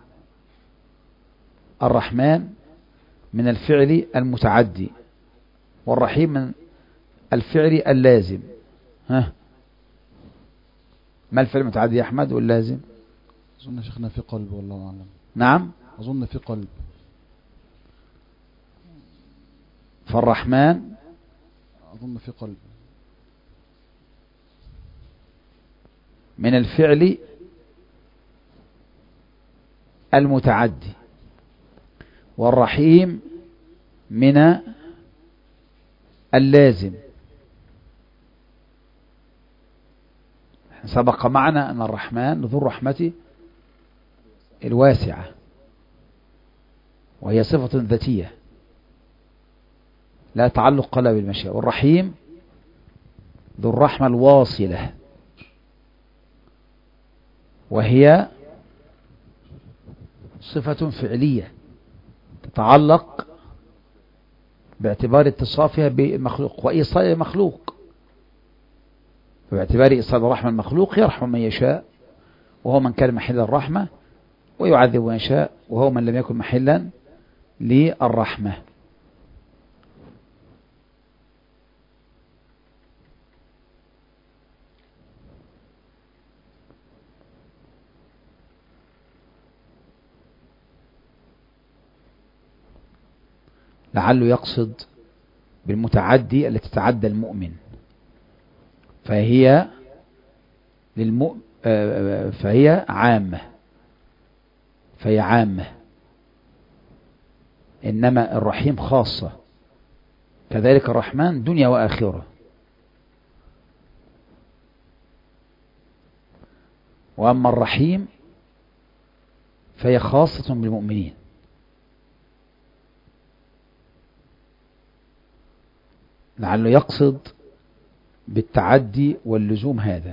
الرحمن من الفعل المتعدي والرحيم من الفعل اللازم. ها ما الفعل المتعدي يا أحمد واللازم؟ أظن شيخنا في قلب والله أعلم. نعم أظن في قلب. فالرحمن أظن في قلب من الفعل المتعدي والرحيم من اللازم. سبق معنا أن الرحمن ذو الرحمة الواسعة وهي صفة ذاتية لا تعلق لها بالمشيئة، والرحيم ذو الرحمة الواصلة وهي صفة فعلية تتعلق باعتبار اتصافها بالمخلوق وإيصال مخلوق. باعتبار إيصال الرحمة المخلوق يرحم من يشاء وهو من كان محل الرحمة، ويعذب من يشاء وهو من لم يكن محلا للرحمة. لعله يقصد بالمتعدي التي تتعدى المؤمن، فهي للمؤمن فهي عامة فهي عامة إنما الرحيم خاصة، كذلك الرحمن دنيا وآخرة. وأما الرحيم فهي خاصة بالمؤمنين. لعله يقصد بالتعدي واللزوم هذا،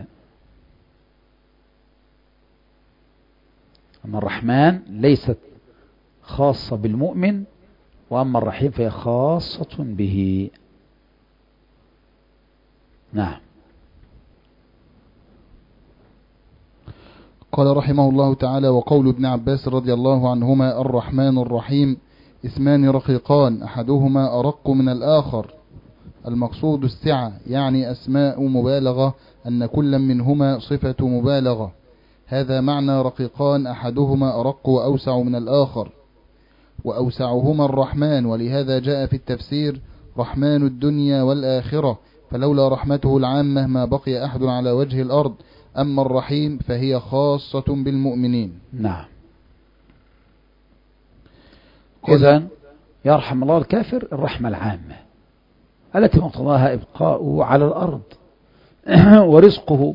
أما الرحمن ليست خاصة بالمؤمن، وأما الرحيم فهي خاصة به. نعم. قال رحمه الله تعالى: وقول ابن عباس رضي الله عنهما الرحمن الرحيم اسمان رقيقان أحدهما أرق من الآخر، المقصود السعة، يعني أسماء مبالغة أن كل منهما صفة مبالغة. هذا معنى رقيقان أحدهما أرق وأوسع من الآخر، وأوسعهما الرحمن، ولهذا جاء في التفسير رحمن الدنيا والآخرة، فلولا رحمته العامة ما بقي أحد على وجه الأرض. أما الرحيم فهي خاصة بالمؤمنين. نعم. إذن يرحم الله الكافر الرحمة العامة التي مقتضاها إبقاؤه على الأرض ورزقه.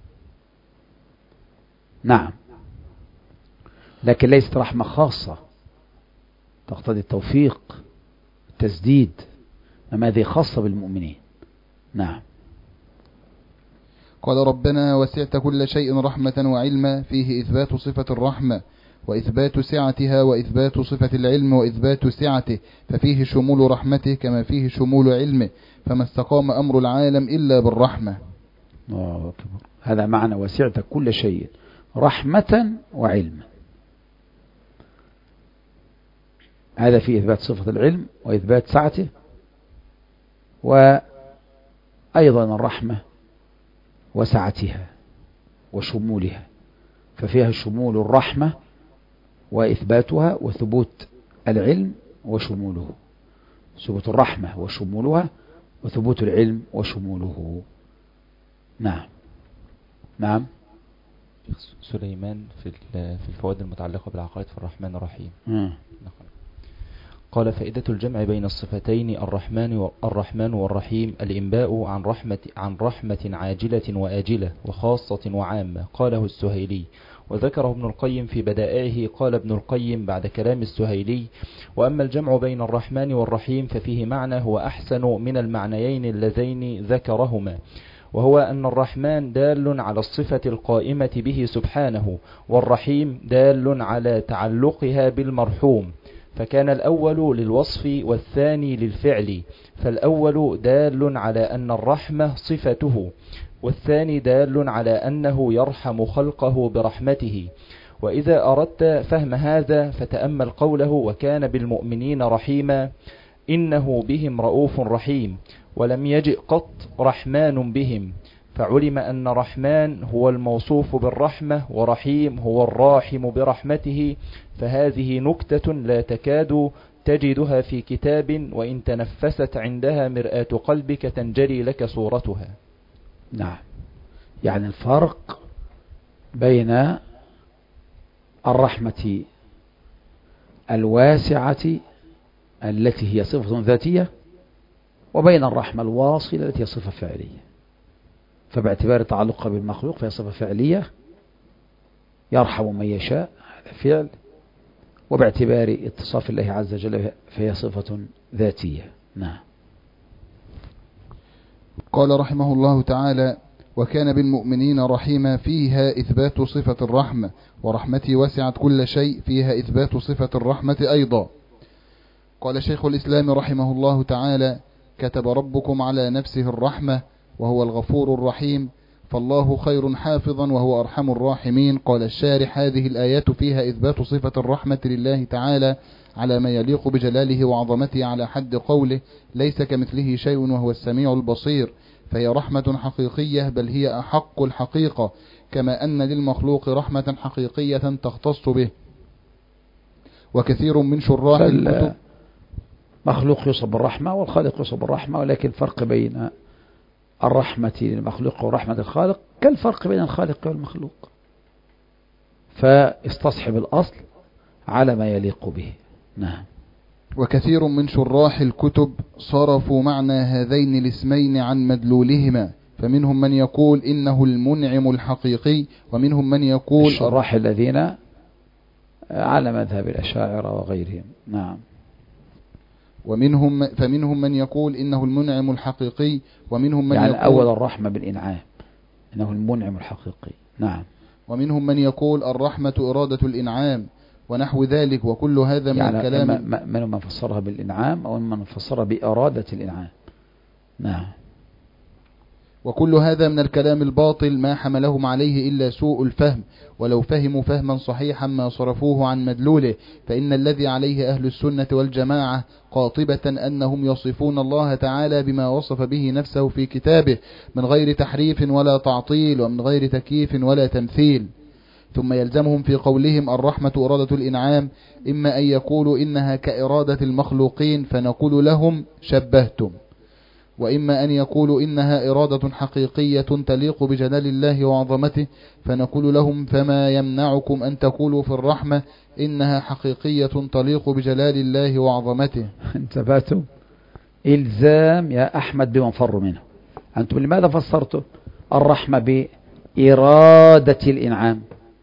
نعم. لكن ليست رحمة خاصة تقتضي التوفيق التسديد، أما هذه خاصة بالمؤمنين. نعم. قال: ربنا وسعت كل شيء رحمة وعلما، فيه إثبات صفة الرحمة وإثبات سعتها وإثبات صفة العلم وإثبات سعته، ففيه شمول رحمته كما فيه شمول علمه، فما استقام أمر العالم إلا بالرحمة. الله أكبر. هذا معنى وسعت كل شيء رحمة وعلما. هذا فيه إثبات صفة العلم وإثبات سعته وأيضا الرحمة وسعتها وشمولها، ففيها شمول الرحمة وإثباتها وثبوت العلم وشموله، ثبوت الرحمة وشمولها وثبوت العلم وشموله. نعم نعم. سليمان في في الفوائد المتعلقة بالعقائد في الرحمن الرحيم. م. قال: فائدة الجمع بين الصفتين الرحمن الرحمن والرحيم الإنباء عن رحمة عن رحمة عاجلة وآجلة وخاصة وعامة، قاله السهيلي. وذكره ابن القيم في بدائعه. قال ابن القيم بعد كلام السهيلي: وأما الجمع بين الرحمن والرحيم ففيه معنى هو أحسن من المعنيين اللذين ذكرهما، وهو أن الرحمن دال على الصفة القائمة به سبحانه، والرحيم دال على تعلقها بالمرحوم، فكان الأول للوصف والثاني للفعل، فالأول دال على أن الرحمة صفته، والثاني دال على أنه يرحم خلقه برحمته. وإذا أردت فهم هذا فتأمل قوله: وكان بالمؤمنين رحيما، إنه بهم رؤوف رحيم، ولم يجئ قط رحمن بهم، فعلم أن رحمن هو الموصوف بالرحمة، ورحيم هو الراحم برحمته. فهذه نكتة لا تكاد تجدها في كتاب، وإن تنفست عندها مرآة قلبك تنجلي لك صورتها. نعم، يعني الفرق بين الرحمة الواسعة التي هي صفة ذاتية وبين الرحمة الواصلة التي هي صفة فعلية. فباعتبار تعلقها بالمخلوق فهي صفة فعلية، يرحم من يشاء، هذا فعل، وباعتبار اتصاف الله عز وجل فهي صفة ذاتية. نعم. قال رحمه الله تعالى: وكان بالمؤمنين رحيما، فيها إثبات صفة الرحمة، ورحمتي وسعت كل شيء، فيها إثبات صفة الرحمة أيضا. قال شيخ الإسلام رحمه الله تعالى: كتب ربكم على نفسه الرحمة وهو الغفور الرحيم، فالله خير حافظا وهو أرحم الراحمين. قال الشارح: هذه الآيات فيها إثبات صفة الرحمة لله تعالى على ما يليق بجلاله وعظمته، على حد قوله: ليس كمثله شيء وهو السميع البصير، فهي رحمة حقيقية، بل هي أحق الحقيقة، كما أن للمخلوق رحمة حقيقية تختص به. وكثير من شراح الكتب مخلوق يوصف بالرحمة والخالق يوصف بالرحمة، ولكن الفرق بين الرحمة للمخلوق ورحمة الخالق كالفرق بين الخالق والمخلوق، فاستصحب الأصل على ما يليق به. نعم. وكثير من شراح الكتب صرفوا معنى هذين الاسمين عن مدلولهما، فمنهم من يقول إنه المنعم الحقيقي، ومنهم من يقول الشراح الذين على مذهب الأشاعرة وغيرهم. نعم. ومنهم فمنهم من يقول إنه المنعم الحقيقي، ومنهم من يعني يقول أول الرحمة بالإنعام، إنه المنعم الحقيقي. نعم. ومنهم من يقول الرحمة إرادة الإنعام ونحو ذلك، وكل هذا من يعني الكلام. من من فسرها بالإنعام أو من فسرها بإرادة الإنعام. نعم. وكل هذا من الكلام الباطل ما حملهم عليه إلا سوء الفهم، ولو فهموا فهما صحيحا ما صرفوه عن مدلوله، فإن الذي عليه أهل السنة والجماعة قاطبة أنهم يصفون الله تعالى بما وصف به نفسه في كتابه من غير تحريف ولا تعطيل، ومن غير تكييف ولا تمثيل. ثم يلزمهم في قولهم الرحمة إرادة الإنعام إما أن يقولوا إنها كإرادة المخلوقين فنقول لهم شبهتم، وإما أن يقولوا إنها إرادة حقيقية تليق بجلال الله وعظمته فنقول لهم فما يمنعكم أن تقولوا في الرحمة إنها حقيقية تليق بجلال الله وعظمته. انتبهتم؟ إلزام يا أحمد بمن فر منه. أنتم لماذا فسرتم الرحمة بإرادة الإنعام؟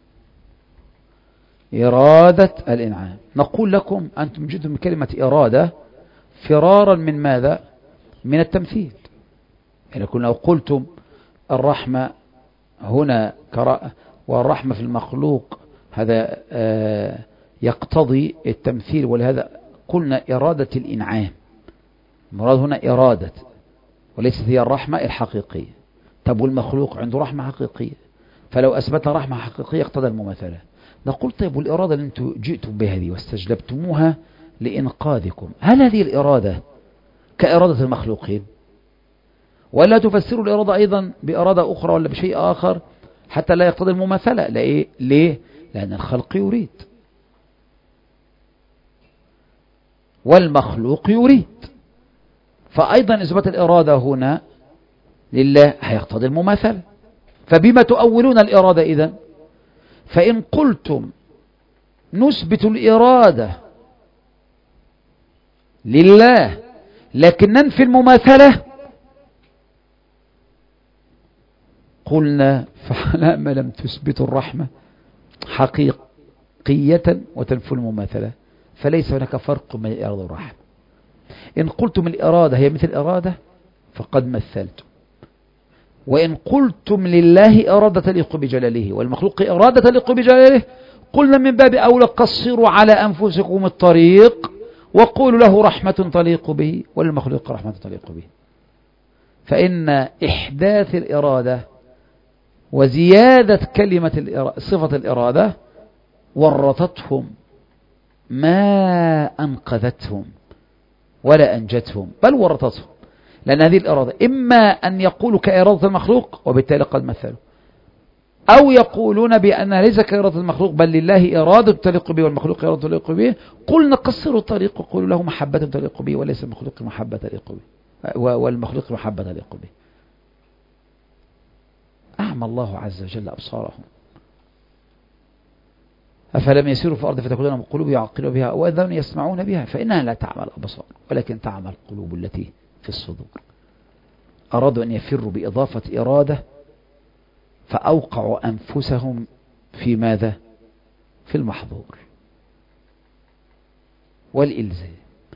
إرادة الإنعام. نقول لكم أنتم جئتم من كلمة إرادة فرارا من ماذا؟ من التمثيل. يعني كنا قلتم الرحمة هنا كراء والرحمة في المخلوق هذا آه يقتضي التمثيل، ولهذا قلنا إرادة الإنعام. المراد هنا إرادة وليست هي الرحمة الحقيقية. طب والمخلوق عنده رحمة حقيقية، فلو أثبت رحمة حقيقية اقتضى المماثلة. نقول طيب والإرادة اللي أنتم جئتم بها دي واستجلبتموها لإنقاذكم، هل هذه الإرادة كإرادة المخلوقين؟ ولا تفسروا الإرادة أيضا بإرادة أخرى ولا بشيء آخر حتى لا يقتضي المماثلة. ليه؟ ليه؟ لأن الخلق يريد والمخلوق يريد، فأيضا إثبات الإرادة هنا لله هيقتضي المماثلة. فبما تؤولون الإرادة إذن؟ فإن قلتم نثبت الإرادة لله لكن ننفي المماثلة، قلنا فعلى ما لم تثبتوا الرحمة حقيقية وتنفوا المماثلة، فليس هناك فرق بين الإرادة والرحمة. إن قلتم الإرادة هي مثل الإرادة فقد مثلتم، وإن قلتم لله إرادة تليق بجلاله والمخلوق إرادة تليق بجلاله، قلنا من باب أولى قصروا على أنفسكم الطريق وقولوا له رحمة تليق به وللمخلوق رحمة تليق به. فإن إحداث الإرادة وزيادة كلمة الإرادة صفة الإرادة ورطتهم ما أنقذتهم ولا أنجتهم، بل ورطتهم، لأن هذه الإرادة إما أن يقولوا كإرادة المخلوق وبالتالي قد مثلوا، أو يقولون بأنها ليس كإرادة المخلوق بل لله إرادة تليق به والمخلوق إرادة تليق به. قلنا قصروا الطريق وقولوا له محبة تليق به وليس المخلوق محبة تليق به والمخلوق محبة تليق به. أعمى الله عز وجل أبصارهم أفلم يسيروا في الأرض فتكون لهم قلوب يعقلون بها وأذان يسمعون بها فإنها لا تعمى الأبصار ولكن تعمى القلوب التي في الصدور. أرادوا أن يفروا بإضافة إرادة فأوقعوا أنفسهم في ماذا؟ في المحظور والإلزام،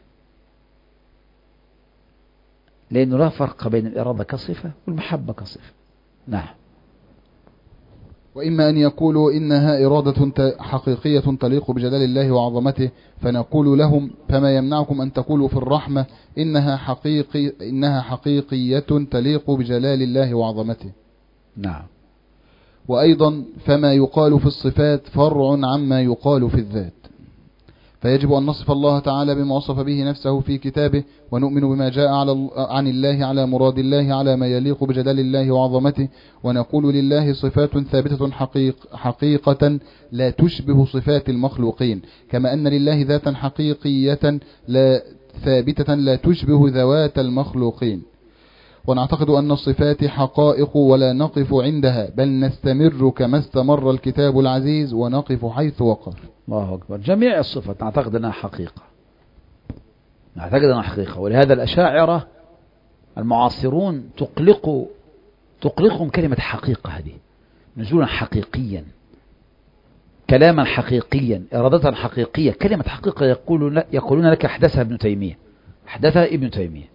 لأنه لا فرق بين الإرادة كصفة والمحبة كصفة. نعم. وإما أن يقولوا إنها إرادة حقيقية تليق بجلال الله وعظمته، فنقول لهم فما يمنعكم أن تقولوا في الرحمة إنها حقيقي إنها حقيقية تليق بجلال الله وعظمته. نعم. وأيضا فما يقال في الصفات فرع عما يقال في الذات، فيجب أن نصف الله تعالى بما وصف به نفسه في كتابه، ونؤمن بما جاء على عن الله على مراد الله على ما يليق بجلال الله وعظمته، ونقول لله صفات ثابتة حقيق حقيقة لا تشبه صفات المخلوقين، كما أن لله ذاتا حقيقية لا ثابتة لا تشبه ذوات المخلوقين. ونعتقد أن الصفات حقائق ولا نقف عندها، بل نستمر كما استمر الكتاب العزيز ونقف حيث وقف. الله أكبر. جميع الصفات نعتقد أنها حقيقة، نعتقد أنها حقيقة. ولهذا الأشاعرة المعاصرون تقلق تقلقهم كلمة حقيقة هذه، نزولا حقيقيا، كلاما حقيقيا، إرادة حقيقية. كلمة حقيقة يقولون يقولون لك أحدثها ابن تيمية، أحدثها ابن تيمية.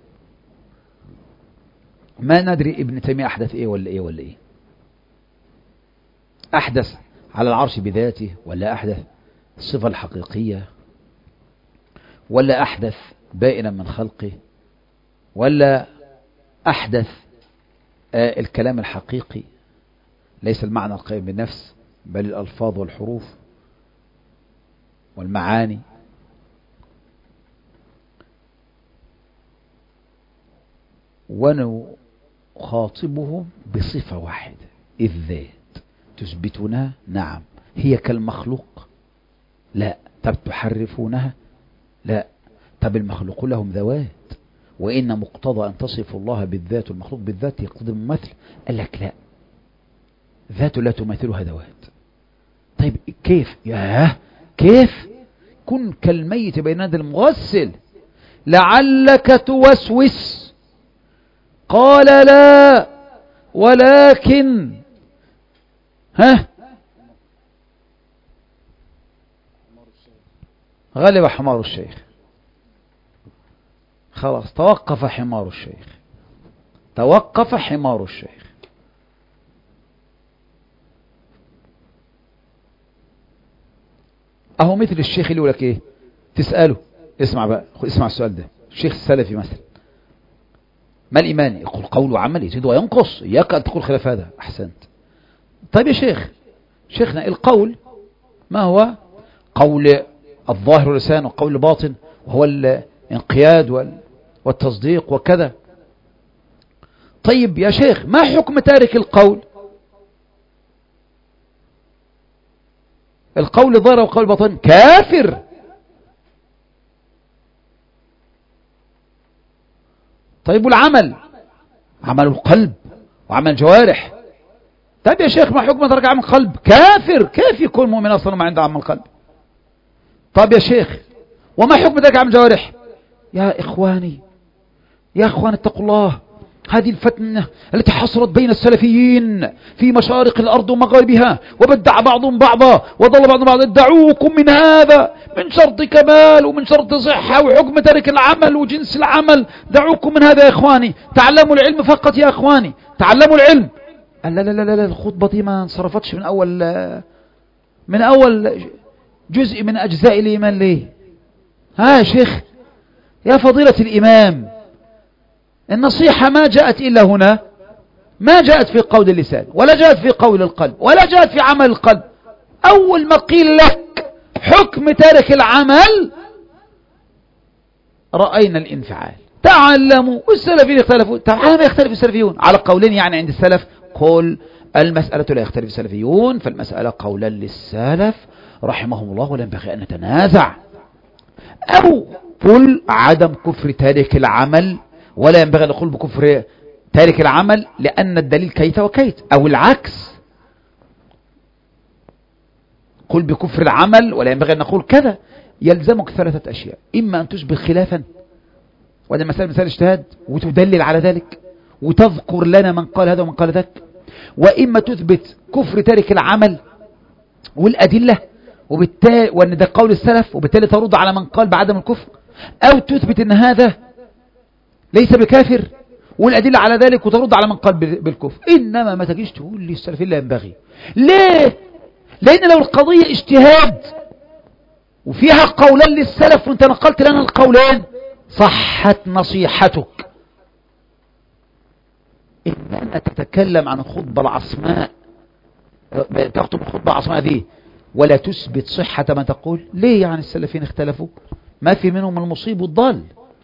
ما ندري ابن تيمية أحدث إيه ولا إيه ولا إيه، أحدث على العرش بذاته ولا أحدث الصفة الحقيقية ولا أحدث بائنا من خلقه ولا أحدث آه الكلام الحقيقي ليس المعنى القائم بالنفس بل الألفاظ والحروف والمعاني. ونخاطبهم بصفة واحدة الذات. تثبتونها؟ نعم. هي كالمخلوق؟ لا. طب تحرفونها؟ لا. طب المخلوق لهم ذوات، وإن مقتضى أن تصف الله بالذات والمخلوق بالذات يقتضي الممثل. قال لك لا، ذات لا تمثلها ذوات. طيب كيف؟ ياه كيف؟ كن كالميت بين يدي المغسل لعلك توسوس. قال لا ولكن ها غلب حمار الشيخ. خلاص توقف حمار الشيخ، توقف حمار الشيخ. اهو مثل الشيخ اللي يقول لك ايه، تسأله اسمع بقى، اسمع السؤال ده، الشيخ السلفي مثلا ما الإيمان؟ يقول قول وعمل يزيد وينقص، إياك أن تقول خلاف هذا. أحسنت. طيب يا شيخ، شيخنا القول ما هو؟ قول الظاهر واللسان وقول الباطن، وهو الانقياد والتصديق وكذا. طيب يا شيخ ما حكم تارك القول؟ القول ظاهر وقول باطن كافر. طيب والعمل؟ عمل القلب وعمل الجوارح. طيب يا شيخ ما حكم ترك عمل القلب؟ كافر. كيف يكون مؤمن أصلا ما عنده عمل القلب؟ طيب يا شيخ وما حكم ترك عمل الجوارح؟ يا إخواني يا إخوان اتقوا الله، هذه الفتنة التي حصلت بين السلفيين في مشارق الأرض ومغاربها، وبدع بعضهم بعضا وضل بعضهم بعضا. دعوكم من هذا، من شرط كمال ومن شرط صحة وحكم ترك العمل وجنس العمل. دعوكم من هذا يا إخواني، تعلموا العلم فقط يا إخواني، تعلموا العلم. لا لا لا لا الخطبة دي ما انصرفتش من أول من أول جزء من أجزاء الإيمان ليه؟ ها يا شيخ يا فضيلة الإمام، النصيحة ما جاءت إلا هنا، ما جاءت في قول اللسان ولا جاءت في قول القلب ولا جاءت في عمل القلب. أول ما قيل لك حكم تارك العمل رأينا الانفعال. تعلموا والسلفيين اختلفوا. تعالى ما يختلف السلفيون على قولين يعني عند السلف. قل المسألة لا يختلف السلفيون، فالمسألة قولا للسلف رحمهم الله ولا ينبغي أن نتنازع. أو قل عدم كفر تارك العمل ولا ينبغي أن نقول بكفر تارك العمل لأن الدليل كيت وكيت، أو العكس قل بكفر العمل ولا ينبغي أن نقول كذا. يلزمك ثلاثة أشياء، إما أن تشبه خلافا وهذا مسألة مسألة اجتهاد وتدلل على ذلك وتذكر لنا من قال هذا ومن قال ذاك، وإما تثبت كفر تارك العمل والأدلة وبالتالي وأن ده قول السلف وبالتالي ترد على من قال بعدم الكفر، أو تثبت أن هذا ليس بكافر والأدلة على ذلك وترد على من قال بالكفر. إنما ما تجيش تقول لي السلفيين لا ينبغي. ليه؟ لأن لو القضية اجتهاد وفيها قولا للسلف وانت نقلت لنا القولين صحت نصيحتك. إنما تتكلم عن الخطبة العصماء، تخطب الخطبة العصماء دي ولا تثبت صحة ما تقول. ليه يعني السلفيين اختلفوا؟ ما في منهم المصيب والضال.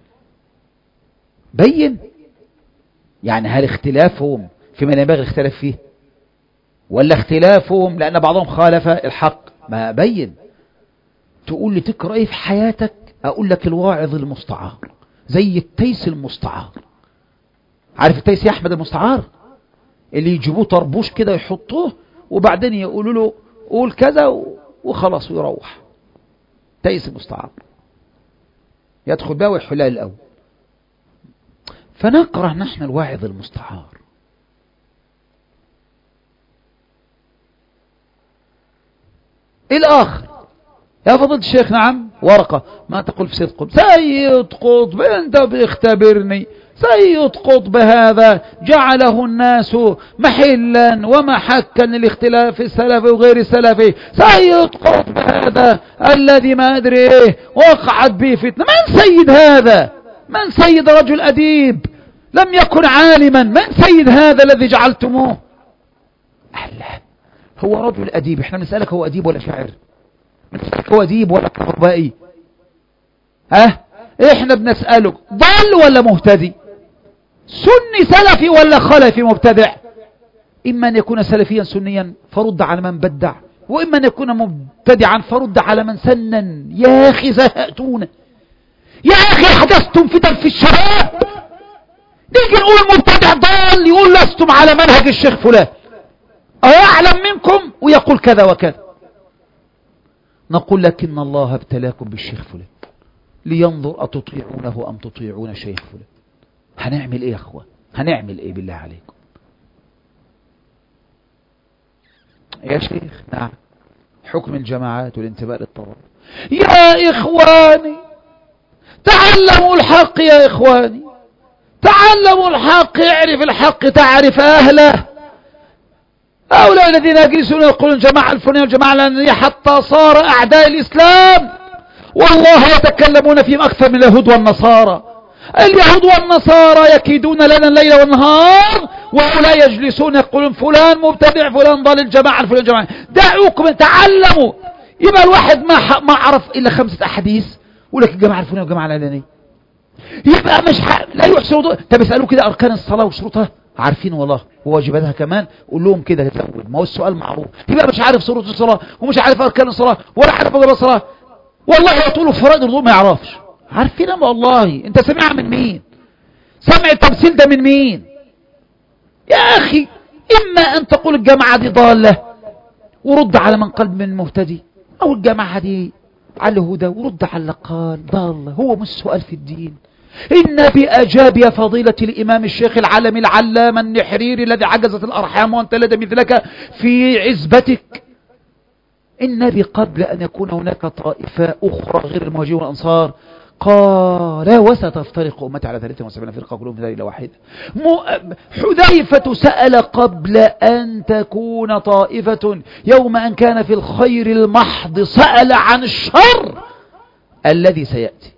بين يعني هل اختلافهم فيما لا ينبغي الاختلاف فيه ولا اختلافهم لأن بعضهم خالف الحق؟ ما بين. تقول لي تقرأ ايه في حياتك؟ أقول لك الواعظ المستعار زي التيس المستعار. عارف التيس يا أحمد المستعار اللي يجيبوه طربوش كده يحطوه وبعدين يقولوا له قول كذا وخلاص ويروح. تيس المستعار يدخل بها ويحلها الأول. فنقرأ نحن الواعظ المستعار. الآخر يا فضيلة الشيخ نعم ورقة ما تقول في سيد قطب. سيد قطب انت بيختبرني. سيد قطب هذا جعله الناس محلا ومحكا للاختلاف السلفي وغير السلفي. سيد قطب هذا الذي ما أدري ايه وقعت به فتنة. من سيد هذا؟ من سيد رجل أديب لم يكن عالما؟ من سيد هذا الذي جعلتموه؟ ألا هو رجل أديب. احنا بنسألك هو أديب ولا شاعر؟ بنسألك هو أديب ولا كهربائي؟ ها احنا بنسألك ضل ولا مهتدي؟ سني سلفي ولا خلفي مبتدع؟ إما أن يكون سلفيا سنيا فرد على من بدع، وإما أن يكون مبتدعا فرد على من سنن. يا أخي زهقتونا يا أخي، حدثتم فتن في الشباب. نيجي نقول مبتدع ضال يقول لستم على منهج الشيخ فلان أو أعلم منكم ويقول كذا وكذا. نقول لكن الله ابتلاكم بالشيخ فلان لينظر أتطيعونه أم تطيعون الشيخ فلان. هنعمل إيه يا أخوة؟ هنعمل إيه بالله عليكم يا شيخ؟ نعم حكم الجماعات والانتماء للطوائف. يا إخواني تعلموا الحق يا إخواني، تعلموا الحق. يعرف الحق تعرف أهله. هؤلاء الذين يجلسون يقولون جماعة الفلانية والجماعة الفلانية حتى صار أعداء الإسلام والله يتكلمون فيهم أكثر من اليهود والنصارى. اليهود والنصارى يكيدون لنا الليل والنهار وهؤلاء يجلسون يقولون فلان مبتدع فلان ضال الجماعة الفلانية الجماعة. دعوكم تعلموا. يبقى الواحد ما ما عرف إلا خمسة أحاديث ولك الجماعة الفلانية والجماعة العلانية. يبقى مش ح... لا يحسن وضوء. طب اسألوا كده أركان الصلاة وشروطها عارفين والله. وواجباتها كمان. قول لهم كده تزود، ما هو السؤال معروف. يبقى مش عارف سورة الصلاة ومش عارف أركان الصلاة ولا عارف فضل الصلاة، والله يطول فرائض الوضوء ما يعرفش. عارفين والله. انت سمعها من مين؟ سمع التمثيل ده من مين يا أخي؟ إما أن تقول الجماعة دي ضالة ورد على من قلب من مهتدي، أو الجماعة دي على هدى ورد على اللي قال ضالة. هو مش سؤال في الدين. النبي أجاب يا فضيلة الإمام الشيخ العلمي العلام النحريري الذي عجزت الأرحام وأنت لدى مثلك في عزبتك. النبي قبل أن يكون هناك طائفة أخرى غير المهاجرين والأنصار قال وستفترق أمتي على ثلاثة وسبعين فرقة كلهم في دليل واحدة. حذيفة سأل قبل أن تكون طائفة يوم أن كان في الخير المحض، سأل عن الشر الذي سيأتي،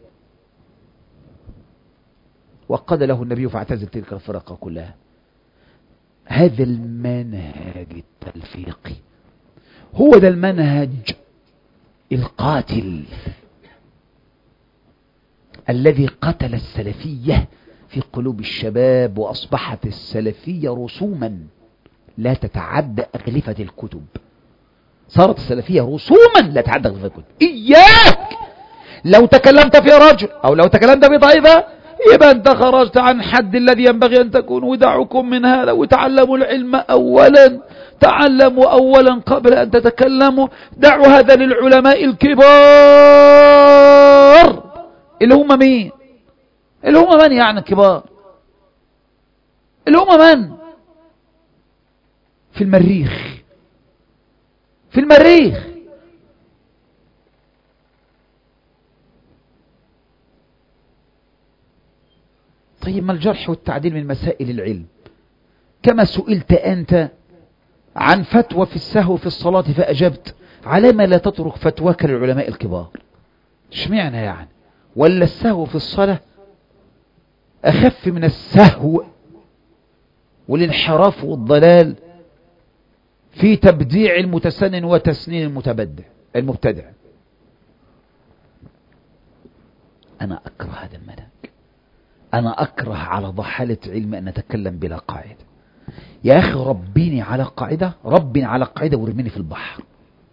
وقال له النبي فاعتزل تلك الفرقة كلها. هذا المنهج التلفيقي هو ده المنهج القاتل الذي قتل السلفية في قلوب الشباب، وأصبحت السلفية رسوما لا تتعدى أغلفة الكتب. صارت السلفية رسوما لا تتعدى أغلفة الكتب. إياك لو تكلمت في رجل أو لو تكلمت في طائفة يبقى أنت خرجت عن حد الذي ينبغي أن تكون. ودعكم من هذا وتعلموا العلم أولا، تعلموا أولا قبل أن تتكلموا. دعوا هذا للعلماء الكبار اللي هم مين؟ اللي هم من يعني الكبار؟ اللي هم من؟ في المريخ، في المريخ. طيب ما الجرح والتعديل من مسائل العلم؟ كما سئلت أنت عن فتوى في السهو في الصلاة فأجبت، على ما لا تترك فتواك للعلماء الكبار؟ اشمعنى يعني؟ ولا السهو في الصلاة أخف من السهو والانحراف والضلال في تبديع المتسنن وتسنين المتبدع المبتدع؟ أنا أكره هذا المنهج. أنا أكره على ضحالة علم أن نتكلم بلا قاعدة. يا أخي ربيني على قاعدة، ربني على قاعدة ورميني في البحر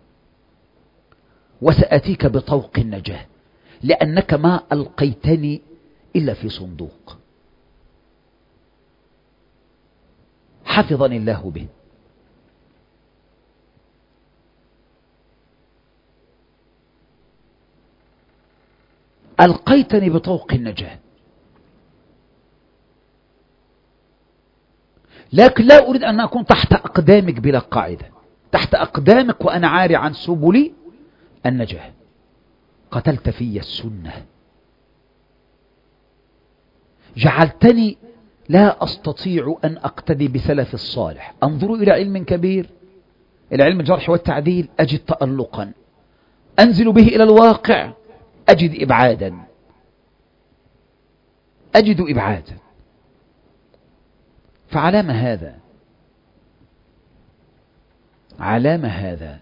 وسأتيك بطوق النجاة، لأنك ما ألقيتني إلا في صندوق حفظني الله به. ألقيتني بطوق النجاة، لكن لا أريد أن أكون تحت أقدامك بلا قاعدة، تحت أقدامك وأنا عاري عن سبل النجاة. قتلت في السنة، جعلتني لا أستطيع أن أقتدي بسلف الصالح. انظروا إلى علم كبير، إلى علم الجرح والتعديل، أجد تألقا، أنزل به إلى الواقع أجد إبعادا، أجد إبعادا. فعلام هذا، علام هذا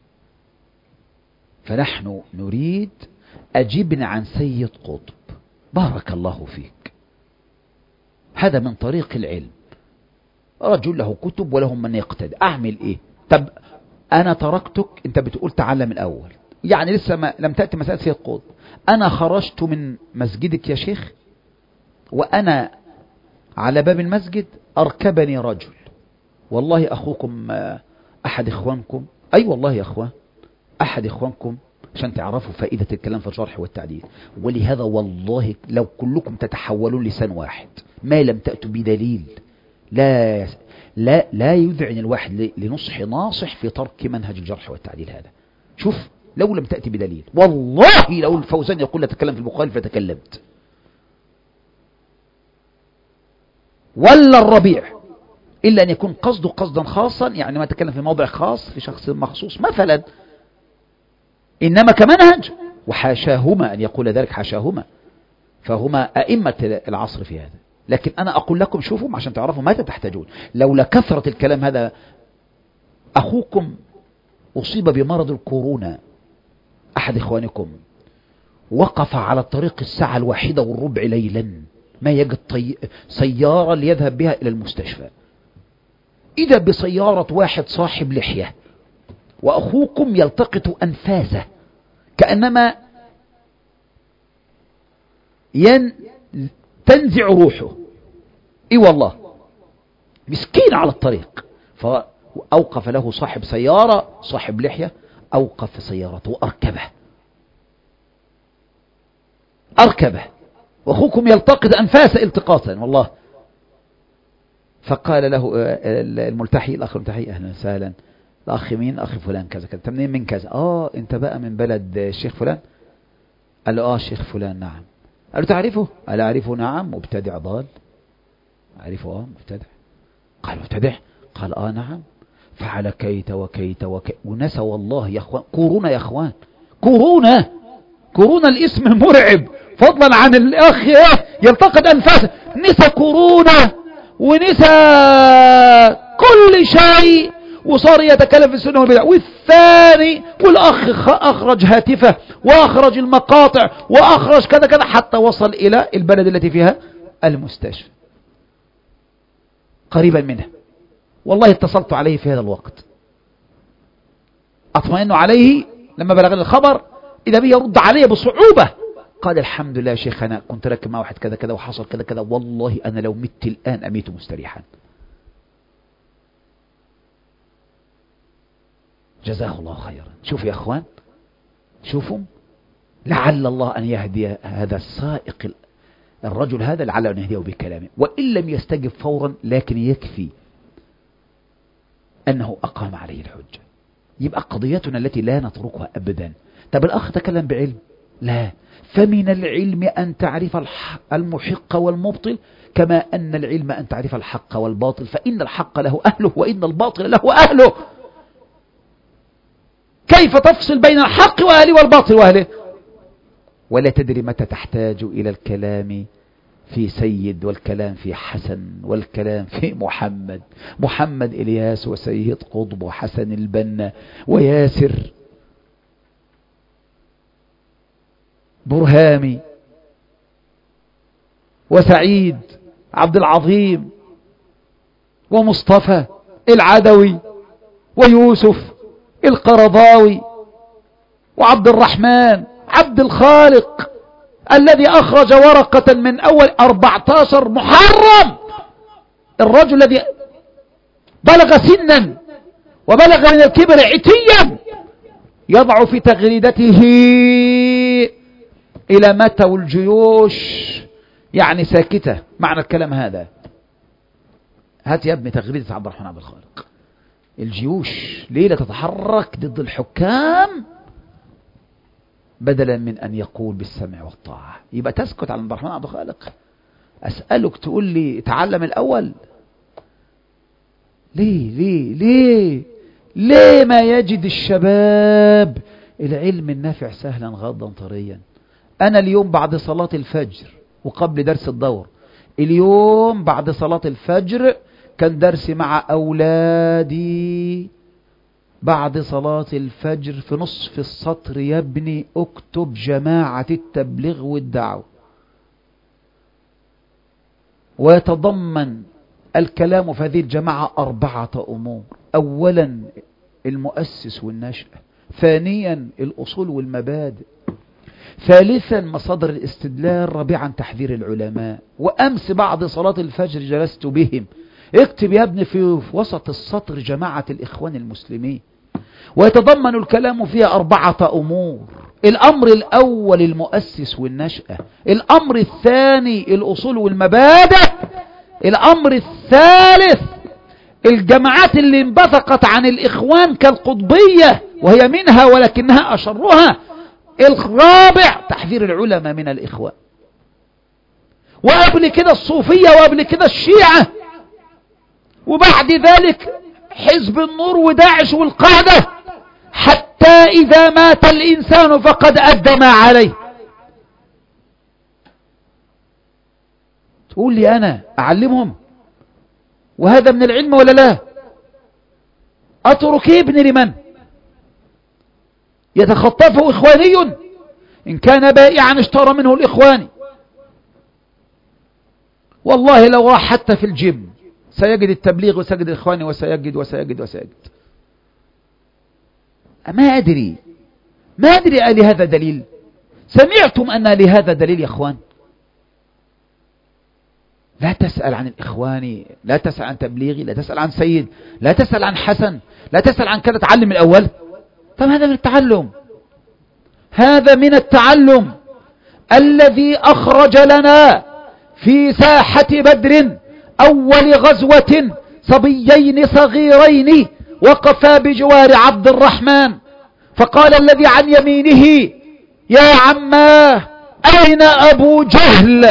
فنحن نريد أجبنا عن سيد قطب بارك الله فيك. هذا من طريق العلم، رجل له كتب ولهم من يقتدي. أعمل إيه؟ طب أنا تركتك، أنت بتقول تعلم الأول، يعني لسه ما لم تأتي مسألة سيد قطب. أنا خرجت من مسجدك يا شيخ وأنا على باب المسجد أركبني رجل، والله أخوكم أحد إخوانكم، أي أيوة والله يا أخوان أحد إخوانكم، عشان تعرفوا فائدة الكلام في الجرح والتعديل. ولهذا والله لو كلكم تتحولون لسان واحد ما لم تأتوا بدليل لا لا لا يذعن الواحد لنصح ناصح في ترك منهج الجرح والتعديل هذا. شوف لو لم تأتي بدليل، والله لو الفوزان يقول لتكلم في البخاري فتكلمت، ولا الربيع، إلا أن يكون قصده قصدا خاصا، يعني ما تكلم في موضع خاص في شخص مخصوص مثلا، إنما كمنهج. وحاشاهما أن يقول ذلك، حاشاهما، فهما أئمة العصر في هذا. لكن أنا أقول لكم شوفوا عشان تعرفوا ماذا تحتاجون. لولا كثرة الكلام هذا، أخوكم أصيب بمرض الكورونا، أحد إخوانكم وقف على الطريق الساعة الواحدة والربع ليلا، ما يجد طي... سيارة ليذهب بها إلى المستشفى. إذا بسيارة واحد صاحب لحية وأخوكم يلتقط أنفاسه كأنما ين تنزع روحه. إي والله مسكين على الطريق، فأوقف له صاحب سيارة صاحب لحية، أوقف سيارته وأركبه أركبه وأخوكم يلتقط أنفاسه التقاطا والله. فقال له الملتحي، الأخ الملتحي: أهلا وسهلا، الأخ مين؟ أخي فلان كذا كذا. أنت منين؟ من كذا. آه أنت بقى من بلد الشيخ فلان؟ قال له: آه الشيخ فلان. نعم. قال له: تعرفه؟ قال: أعرفه. نعم. مبتدع ضال. أعرفه. آه مبتدع. قال: مبتدع؟ قال: آه نعم. فعل كيت وكيت وكيت ونسى والله يا أخوان. كورونا يا أخوان، كورونا كورونا الاسم مرعب، فضلا عن الأخ يلتقط أنفاسه. نسى كورونا ونسى كل شيء وصار يتكلم في السنة والبدع. والثاني والأخ أخرج هاتفه وأخرج المقاطع وأخرج كذا كذا حتى وصل إلى البلد التي فيها المستشفى قريبا منها. والله اتصلت عليه في هذا الوقت أطمئن عليه لما بلغني الخبر، إذا بي يرد علي بصعوبة. قال: الحمد لله يا شيخ، أنا كنت راكب مع واحد كذا كذا وحصل كذا كذا، والله أنا لو مت الآن أميت مستريحا. جزاه الله خيرا. شوفوا يا أخوان، شوفوا، لعل الله أن يهدي هذا السائق الرجل هذا، لعل أن يهديه بكلامه، وإن لم يستجب فورا لكن يكفي أنه أقام عليه الحجة. يبقى قضيتنا التي لا نتركها أبدا. طب الأخ تكلم بعلم؟ لا. فمن العلم أن تعرف المحق والمبطل، كما أن العلم أن تعرف الحق والباطل، فإن الحق له أهله وإن الباطل له أهله. كيف تفصل بين الحق وأهله والباطل وأهله؟ ولا تدري متى تحتاج إلى الكلام في سيد والكلام في حسن والكلام في محمد. محمد إلياس وسيد قطب وحسن البنا وياسر برهامي وسعيد عبد العظيم ومصطفى العدوي ويوسف القرضاوي وعبد الرحمن عبد الخالق الذي أخرج ورقة من أول أربعة عشر محرم. الرجل الذي بلغ سنا وبلغ من الكبر عتيا يضع في تغريدته: إلى متى والجيوش يعني ساكتة. معنى الكلام هذا، هات يا ابني تغريدة عبد الرحمن عبد الخالق: الجيوش ليه لا تتحرك ضد الحكام بدلا من أن يقول بالسمع والطاعة. يبقى تسكت على عبد الرحمن عبد الخالق؟ أسألك تقول لي تعلم الأول؟ ليه ليه ليه ليه ما يجد الشباب العلم النافع سهلا غضا طريا؟ أنا اليوم بعد صلاة الفجر وقبل درس الدور، اليوم بعد صلاة الفجر كان درسي مع أولادي بعد صلاة الفجر في نصف السطر: يا ابني اكتب جماعة التبليغ والدعوة. ويتضمن الكلام في هذه الجماعة أربعة أمور: أولا المؤسس والنشأ، ثانيا الأصول والمبادئ، ثالثا مصادر الاستدلال، رابعا تحذير العلماء. وأمس بعد صلاة الفجر جلست بهم: اكتب يا ابني في وسط السطر جماعة الإخوان المسلمين. ويتضمن الكلام فيها أربعة أمور: الأمر الأول المؤسس والنشأة، الأمر الثاني الأصول والمبادئ، الأمر الثالث الجماعات اللي انبثقت عن الإخوان كالقطبية وهي منها ولكنها أشرها، الرابع تحذير العلماء من الإخوان، وقبل كده الصوفية، وقبل كده الشيعة، وبعد ذلك حزب النور وداعش والقاعدة، حتى إذا مات الإنسان فقد أدى ما عليه. تقول لي أنا أعلمهم وهذا من العلم ولا لا؟ أترك ابني لمن يتخطفه إخواني؟ إن كان بائعا اشترى منه الإخواني. والله لو راح حتى في الجيم سيجد التبليغ وسيجد الإخوان وسيجد وسيجد وسيجد. ما أدري ما أدري لهذا دليل؟ سمعتم أن لهذا دليل يا أخوان؟ لا تسأل عن الإخواني، لا تسأل عن تبليغي، لا تسأل عن سيد، لا تسأل عن حسن، لا تسأل عن كذا، تعلم الأول. طب هذا من التعلم، هذا من التعلم الذي أخرج لنا في ساحة بدر أول غزوة صبيين صغيرين وقفا بجوار عبد الرحمن، فقال الذي عن يمينه: يا عماه أين أبو جهل؟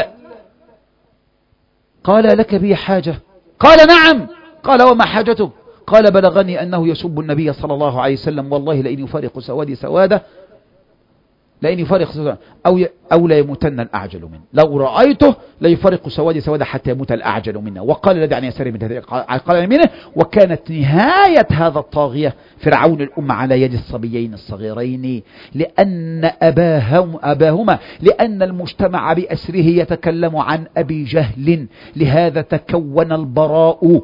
قال: لك بي حاجة؟ قال: نعم. قال: وما حاجتك؟ قال: بلغني أنه يسب النبي صلى الله عليه وسلم، والله لئن يفارق سوادي سواده لئن يفارق سوادي أو, ي... أو لا يموتن الأعجل منه، لو رأيته لا يفارق سوادي سواده حتى يموت الأعجل منه. وقال الذي عن يساره من قال يمينه: وكانت نهاية هذا الطاغية فرعون الأمة على يد الصبيين الصغيرين، لأن أباهم أباهما لأن المجتمع بأسره يتكلم عن أبي جهل، لهذا تكون البراء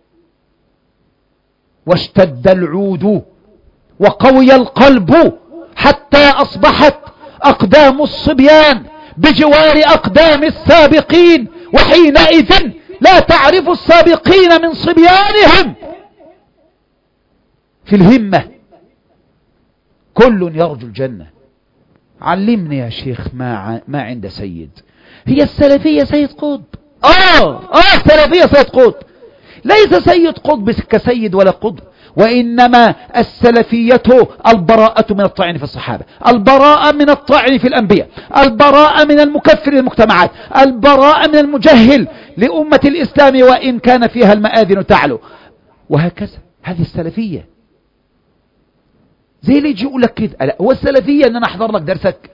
واشتد العود وقوي القلب، حتى أصبحت أقدام الصبيان بجوار أقدام السابقين، وحينئذ لا تعرف السابقين من صبيانهم في الهمة. كل يرجو الجنة. علمني يا شيخ ما ما عند سيد. هي السلفية سيد قطب؟ آه آه السلفية سيد قطب. ليس سيد قطب كسيد ولا قطب، وإنما السلفية البراءة من الطعن في الصحابة، البراءة من الطعن في الأنبياء، البراءة من المكفر للمجتمعات، البراءة من المجهل لأمة الإسلام وإن كان فيها المآذن تعلو، وهكذا. هذه السلفية. زي اللي يجي يقول لك كده: هو السلفية أن أنا أحضر لك درسك؟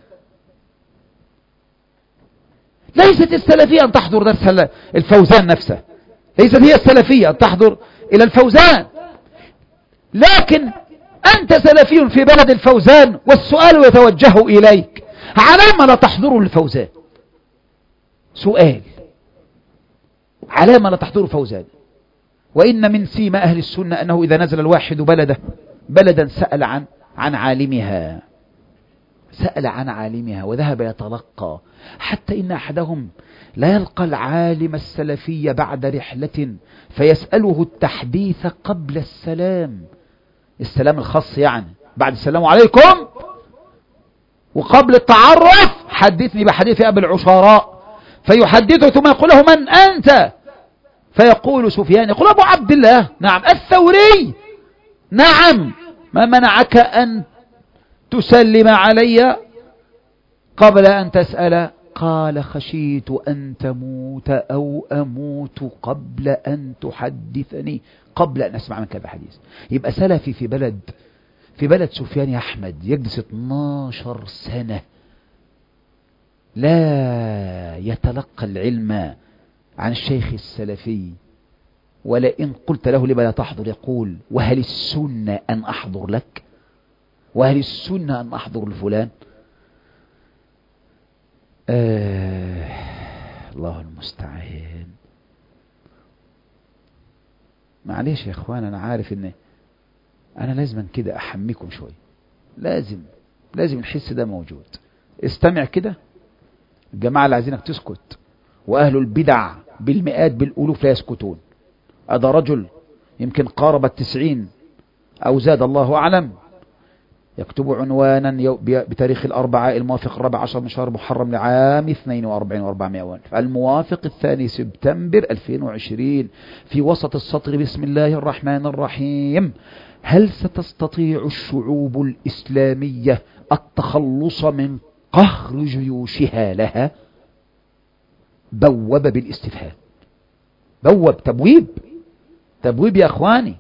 ليست السلفية أن تحضر درس الفوزان نفسه، ليست هي السلفية أن تحضر إلى الفوزان، لكن أنت سلفي في بلد الفوزان والسؤال يتوجه إليك: على ما لا تحضر الفوزان؟ سؤال: على ما لا تحضر الفوزان؟ وإن من سيما أهل السنة أنه إذا نزل الواحد بلده بلدا سأل عن عن عالمها، سأل عن عالمها وذهب يتلقى، حتى إن أحدهم لا يلقى العالم السلفي بعد رحلة فيسأله التحديث قبل السلام، السلام الخاص يعني بعد السلام عليكم، وقبل التعرف: حدثني بحديث أبي العشراء، فيحدثه ثم يقول له: من أنت؟ فيقول سفيان، يقول: أبو عبد الله. نعم. الثوري. نعم. ما منعك أن تسلم علي قبل أن تسأل؟ قال: خشيت أن تموت أو أموت قبل أن تحدثني، قبل أن أسمع منك هذا الحديث. يبقى سلفي في بلد في بلد سفيان يا أحمد يجلس اثناشر سنة لا يتلقى العلم عن الشيخ السلفي، ولئن قلت له لما لا تحضر يقول: وهل السنة أن أحضر لك؟ وهل السنة أن أحضر لفلان؟ آه الله المستعان. معليش يا اخوان، انا عارف ان انا لازم كده احميكم شوي، لازم لازم الحس ده موجود. استمع كده، الجماعة اللي عايزينك تسكت، واهل البدع بالمئات بالالوف لا يسكتون. هذا رجل يمكن قارب التسعين او زاد الله اعلم، يكتب عنوانا بتاريخ الأربعاء الموافق الرابع عشر من شهر محرم لعام اثنين وأربعين وأربعمائة وألف، الموافق الثاني سبتمبر ألفين وعشرين، في وسط السطر: بسم الله الرحمن الرحيم: هل ستستطيع الشعوب الإسلامية التخلص من قهر جيوشها لها؟ بوب بالاستفهام، بوب تبويب، تبويب يا أخواني.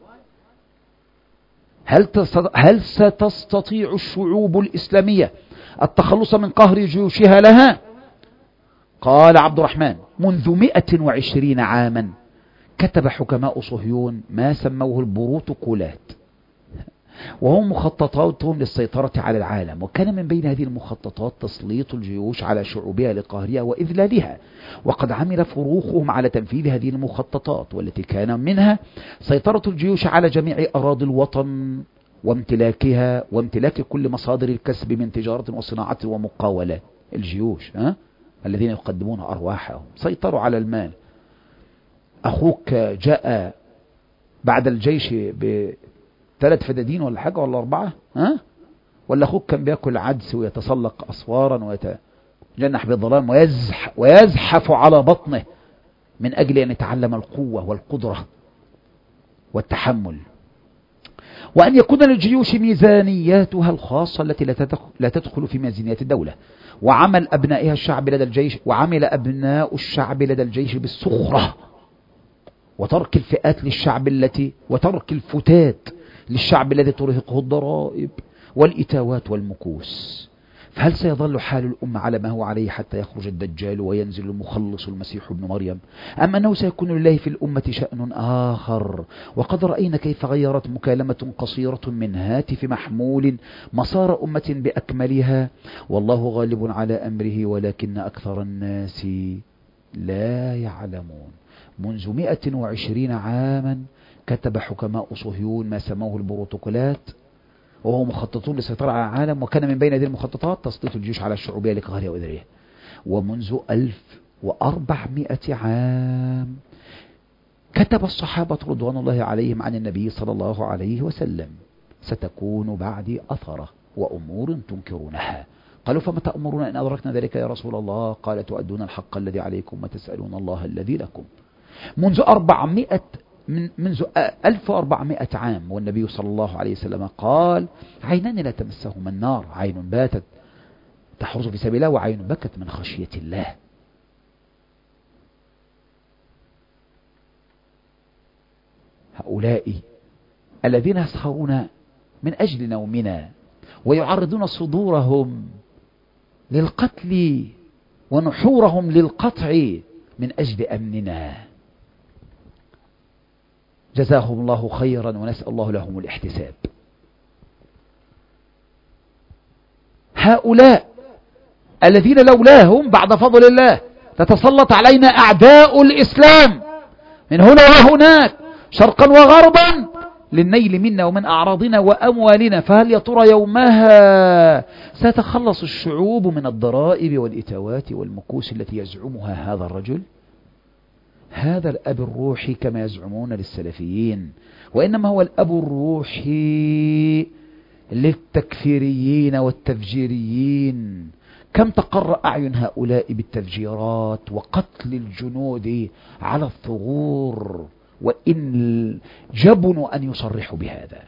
هل هل ستستطيع الشعوب الإسلامية التخلص من قهر جيوشها لها؟ قال عبد الرحمن: منذ مئة وعشرين عاما كتب حكماء صهيون ما سموه البروتوكولات. وهم مخططاتهم للسيطرة على العالم. وكان من بين هذه المخططات تسليط الجيوش على شعوبها لقهرها وإذلالها، وقد عمل فروخهم على تنفيذ هذه المخططات، والتي كان منها سيطرة الجيوش على جميع أراضي الوطن وامتلاكها وامتلاك كل مصادر الكسب من تجارة وصناعة ومقاولات. الجيوش ها؟ الذين يقدمون أرواحهم سيطروا على المال. أخوك جاء بعد الجيش بثلاث فدادين ولا حاجة ولا أربعة، ها؟ ولا أخوك كان بيأكل عدس ويتسلق أسوارا ويتجنح بالظلام ويزح ويزحف على بطنه من أجل أن يتعلم القوة والقدرة والتحمل. وأن يكون للجيوش ميزانياتها الخاصة التي لا تدخل في ميزانيات الدولة. وعمل أبنائها الشعب لدى الجيش وعمل أبناء الشعب لدى الجيش بالسخرة وترك الفئات للشعب التي وترك الفتات للشعب الذي ترهقه الضرائب والإتاوات والمكوس. فهل سيظل حال الأمة على ما هو عليه حتى يخرج الدجال وينزل المخلص المسيح ابن مريم، أم أنه سيكون لله في الأمة شأن آخر؟ وقد رأينا كيف غيرت مكالمة قصيرة من هاتف محمول مسار أمة بأكملها. والله غالب على أمره ولكن أكثر الناس لا يعلمون. منذ مئة وعشرين عاما كتب حكماء صهيون ما سموه البروتوكولات، وهو مخططون للسيطرة على العالم. وكان من بين هذه المخططات تسليط الجيوش على الشعوبية لقهرها وإذرها. ومنذ ألف وأربعمائة عام كتب الصحابة رضوان الله عليهم عن النبي صلى الله عليه وسلم: ستكون بعدي أثرة وأمور تنكرونها. قالوا: فما تأمرون إن أدركنا ذلك يا رسول الله؟ قال: تؤدون الحق الذي عليكم وتسألون الله الذي لكم. منذ أربعمائة من منذ ألف وأربعمائة عام والنبي صلى الله عليه وسلم قال: عينان لا تمسهما النار، عين باتت تحرس في سبيل الله وعين بكت من خشية الله. هؤلاء الذين يسخرون من أجل نومنا ويعرضون صدورهم للقتل ونحورهم للقطع من أجل أمننا، جزاهم الله خيرا ونسأل الله لهم الاحتساب. هؤلاء الذين لولاهم بعد فضل الله تتسلط علينا أعداء الإسلام من هنا وهناك شرقا وغربا للنيل منا ومن أعراضنا وأموالنا. فهل يا ترى يومها ستتخلص الشعوب من الضرائب والإتاوات والمكوس التي يزعمها هذا الرجل؟ هذا الأب الروحي كما يزعمون للسلفيين، وإنما هو الأب الروحي للتكفيريين والتفجيريين. كم تقر أعين هؤلاء بالتفجيرات وقتل الجنود على الثغور، وإن جبنوا أن يصرحوا بهذا.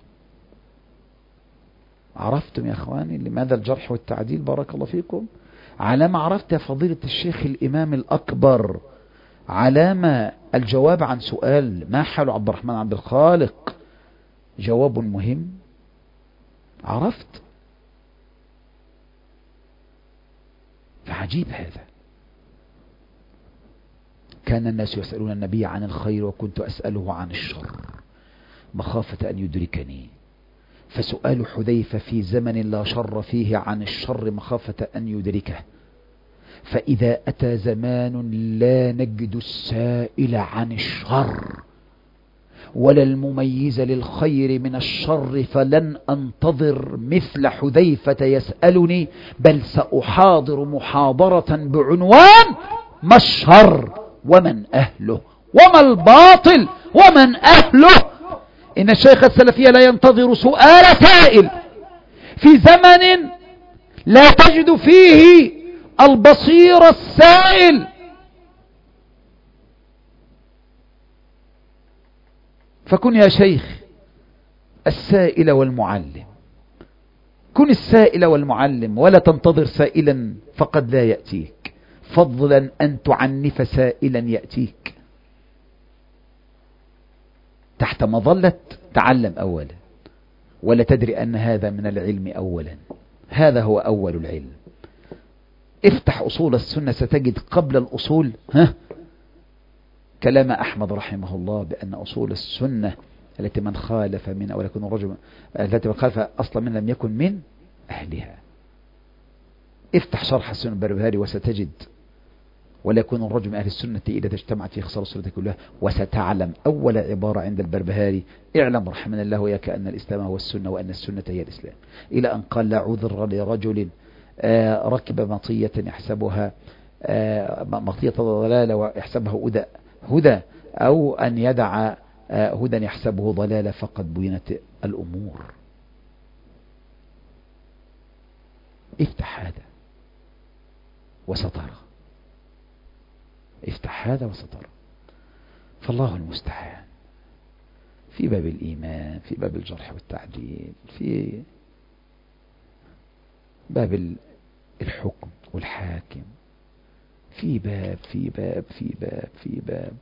عرفتم يا أخواني لماذا الجرح والتعديل؟ بارك الله فيكم. على ما عرفت يا فضيلة الشيخ الإمام الأكبر علامة الجواب عن سؤال ما حال عبد الرحمن عبد الخالق جواب مهم. عرفت؟ فعجيب هذا. كان الناس يسألون النبي عن الخير وكنت أسأله عن الشر مخافة أن يدركني، فسؤال حذيفة في زمن لا شر فيه عن الشر مخافة أن يدركه. فإذا أتى زمان لا نجد السائل عن الشر ولا المميز للخير من الشر فلن أنتظر مثل حذيفة يسألني، بل سأحاضر محاضرة بعنوان: ما الشر ومن أهله، وما الباطل ومن أهله. إن الشيخ السلفي لا ينتظر سؤال سائل في زمن لا تجد فيه البصير السائل. فكن يا شيخ السائل والمعلم، كن السائل والمعلم، ولا تنتظر سائلا فقد لا يأتيك، فضلا أن تعنف سائلا يأتيك. تحت مظلة تعلم أولا، ولا تدري أن هذا من العلم أولا. هذا هو أول العلم. افتح أصول السنة ستجد قبل الأصول ها كلام أحمد رحمه الله بأن أصول السنة التي من خالف من أو يكون الرجل التي من خالف أصلا من لم يكن من أهلها. افتح شرح السنة البربهاري وستجد ولا يكون الرجل من أهل السنة إذا اجتمعت في خصال السنة كلها، وستعلم أول عبارة عند البربهاري: اعلم رحمنا الله وياك أن الإسلام هو السنة وأن السنة هي الإسلام، إلى أن قال: لا عذر لرجل ركب مطية يحسبها مطية ضلالة ويحسبها هدى هدى أو أن يدع هدى يحسبه ضلالة فقد بينت الأمور. افتح هذا وسترى، افتح هذا وسترى. فالله المستعان في باب الإيمان، في باب الجرح والتعديل، في باب الحكم والحاكم، في باب في باب في باب في باب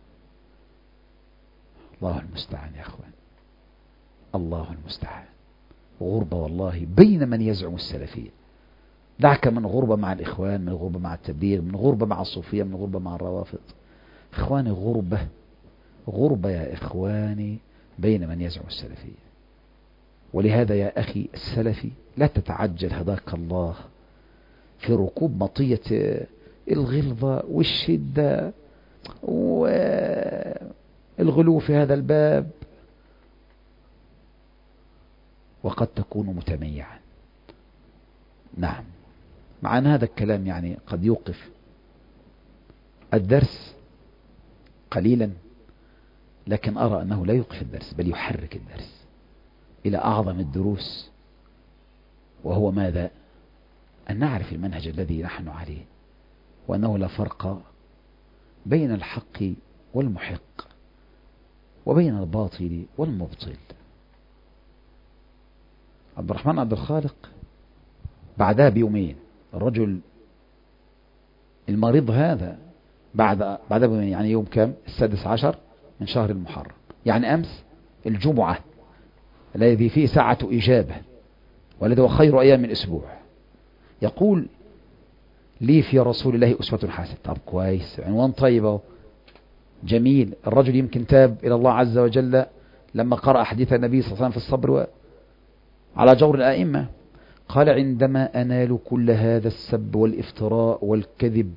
الله المستعان يا أخوان، الله المستعان. غربة والله بين من يزعم السلفية. دعك من غربة مع الإخوان، من غربة مع التبليغ، من غربة مع الصوفية، من غربة مع الروافض. إخواني غربة غربة يا إخواني بين من يزعم السلفية. ولهذا يا أخي السلفي لا تتعجل هداك الله في ركوب مطية الغلظة والشدة والغلو في هذا الباب، وقد تكون متميعا. نعم، مع أن هذا الكلام يعني قد يوقف الدرس قليلا، لكن أرى أنه لا يوقف الدرس بل يحرك الدرس إلى أعظم الدروس، وهو ماذا؟ أن نعرف المنهج الذي نحن عليه، وأنه لا فرق بين الحق والمحق وبين الباطل والمبطل. عبد الرحمن عبد الخالق بعدها بيومين، الرجل المريض هذا بعد بعدها بيومين، يعني يوم كم؟ السادس عشر من شهر المحرم، يعني أمس الجمعة الذي فيه ساعة إجابة والذي هو خير أيام الأسبوع، يقول لي في رسول الله أسوة حسنة. طب كويس، عنوان طيب جميل. الرجل يمكن تاب إلى الله عز وجل لما قرأ حديث النبي صلى الله عليه وسلم في الصبر على جور الأئمة. قال: عندما أنال كل هذا السب والافتراء والكذب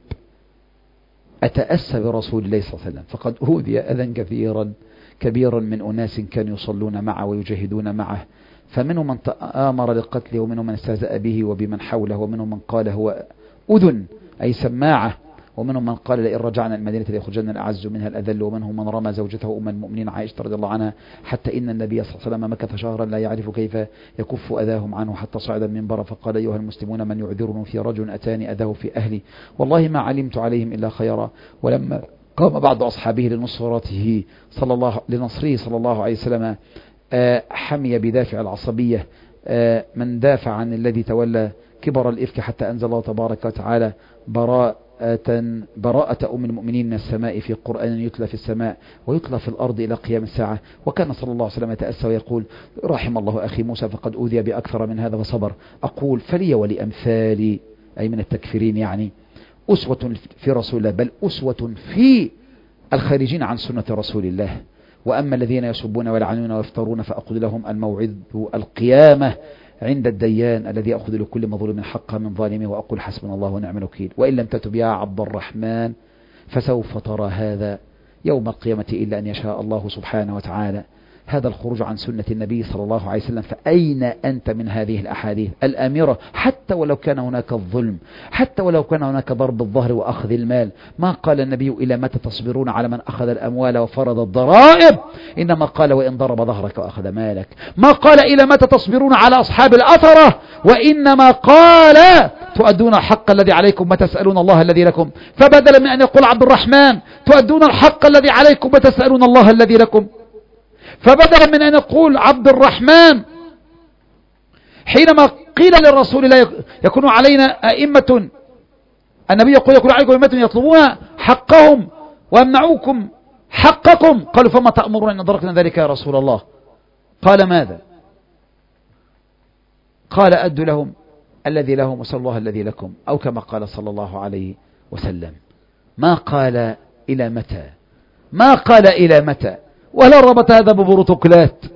أتأسى برسول الله صلى الله عليه وسلم، فقد أوذي أذى كثيرا كبيرا من أناس كانوا يصلون معه ويجاهدون معه، فمنهم من تآمر لقتله، ومنهم من استهزأ به وبمن حوله، ومنهم من قال هو أذن أي سماعة، ومنهم من قال: لئن رجعنا المدينة ليخرجن الأعز منها الأذل، ومنهم من رمى زوجته أم المؤمنين عائشة رضي الله عنها، حتى إن النبي صلى الله عليه وسلم مكث شهرا لا يعرف كيف يكف أذاهم عنه، حتى صعد المنبر فقال: أيها المسلمون، من يعذرني في رجل أتاني أذاه في أهلي، والله ما علمت عليهم إلا خيرا. ولما قام بعض أصحابه لنصرته صلى الله لنصره صلى الله عليه وسلم حمي بدافع العصبية من دافع عن الذي تولى كبر الإفك، حتى أنزل الله تبارك وتعالى براءة براءة أم المؤمنين من السماء في قرآن يتلى في السماء ويتلى في الأرض إلى قيام الساعة. وكان صلى الله عليه وسلم يتأسى ويقول: رحم الله أخي موسى فقد أوذي بأكثر من هذا فصبر. أقول: فلي ولأمثالي، أي من التكفيرين يعني، أسوة في رسول الله، بل أسوة في الخارجين عن سنة رسول الله. وأما الذين يسبون ويلعنون ويفترون فأقول لهم الموعد القيامة عند الديان الذي يأخذ لكل مظلوم حقه من ظالمه، وأقول حسبنا الله ونعم الوكيل. وإن لم تتب يا عبد الرحمن فسوف ترى هذا يوم القيامة إلا أن يشاء الله سبحانه وتعالى. هذا الخروج عن سنة النبي صلى الله عليه وسلم، فأين أنت من هذه الأحاديث الآمرة؟ حتى ولو كان هناك الظلم، حتى ولو كان هناك ضرب الظهر وأخذ المال، ما قال النبي: إلى متى تصبرون على من أخذ الأموال وفرض الضرائب؟ إنما قال: وإن ضرب ظهرك وأخذ مالك. ما قال: إلى متى تصبرون على أصحاب الأثرة؟ وإنما قال: تؤدون الحق الذي عليكم وتسألون الله الذي لكم. فبدلا من أن يقول عبد الرحمن تؤدون الحق الذي عليكم وتسألون الله الذي لكم، فبدلا من أن يقول عبد الرحمن حينما قيل للرسول لا يكون علينا أئمة، النبي يقول: يكون عليكم أئمة يطلبون حقهم ويمنعوكم حقكم، قالوا: فما تأمرون إن أدركنا ذلك يا رسول الله؟ قال: ماذا؟ قال: أدوا لهم الذي لهم وسألوا الله الذي لكم، أو كما قال صلى الله عليه وسلم. ما قال إلى متى، ما قال إلى متى. ولا ربط هذا ببروتوكولات.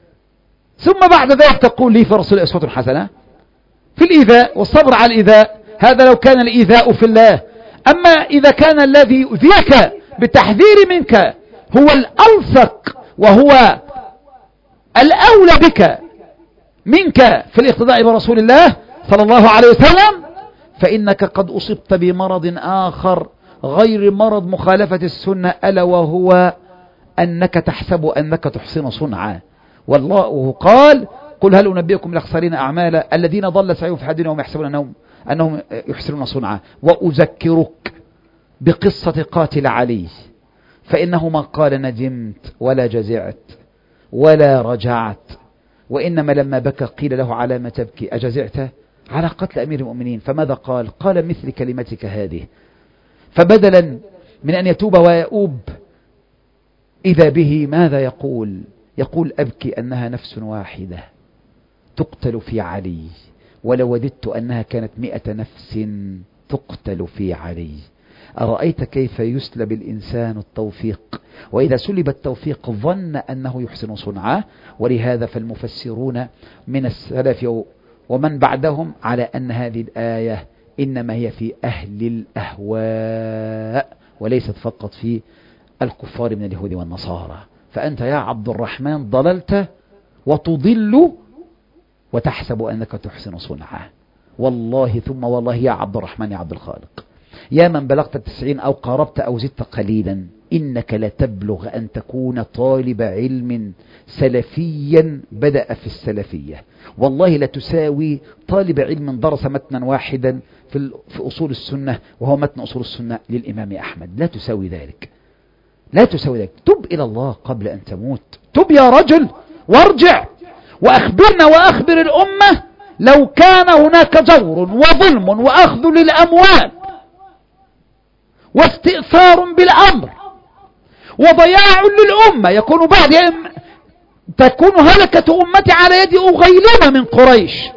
ثم بعد ذلك تقول لي في رسول أسوة حسنة في الإيذاء والصبر على الإيذاء. هذا لو كان الإيذاء في الله. أما إذا كان الذي يؤذيك بالتحذير منك هو الألصق وهو الأولى بك منك في الاقتداء برسول الله صلى الله عليه وسلم، فإنك قد أصبت بمرض آخر غير مرض مخالفة السنة، ألا وهو أنك تحسب أنك تحسن صنعا. والله قال قل هل أنبئكم الأخسرين أعمالا الذين ضل سعيهم في الحياة وهم يحسبون أنهم, أنهم يحسنون صنعا. وأذكرك بقصة قاتل علي، فإنه ما قال ندمت ولا جزعت ولا رجعت، وإنما لما بكى قيل له على ما تبكي أجزعت على قتل أمير المؤمنين؟ فماذا قال؟ قال مثل كلمتك هذه. فبدلا من أن يتوب ويؤوب إذا به ماذا يقول؟ يقول أبكي أنها نفس واحدة تقتل في علي، ولو وددت أنها كانت مئة نفس تقتل في علي. أرأيت كيف يسلب الإنسان التوفيق، وإذا سلب التوفيق ظن أنه يحسن صنعه. ولهذا فالمفسرون من السلف ومن بعدهم على أن هذه الآية إنما هي في أهل الأهواء وليست فقط في الكفار من اليهود والنصارى. فأنت يا عبد الرحمن ضللت وتضل وتحسب أنك تحسن صنعه. والله ثم والله يا عبد الرحمن يا عبد الخالق، يا من بلغت التسعين أو قاربت أو زدت قليلا، إنك لا تبلغ أن تكون طالب علم سلفيا بدأ في السلفية. والله لا تساوي طالب علم درس متنا واحدا في في أصول السنة وهو متن أصول السنة للإمام أحمد. لا تساوي ذلك، لا تساوي ذلك. تب إلى الله قبل أن تموت. تب يا رجل وارجع وأخبرنا وأخبر الأمة لو كان هناك جور وظلم وأخذ للأموال واستئثار بالأمر وضياع للأمة يكون بعد تكون هلكة أمتي على يد أغيلمة من قريش،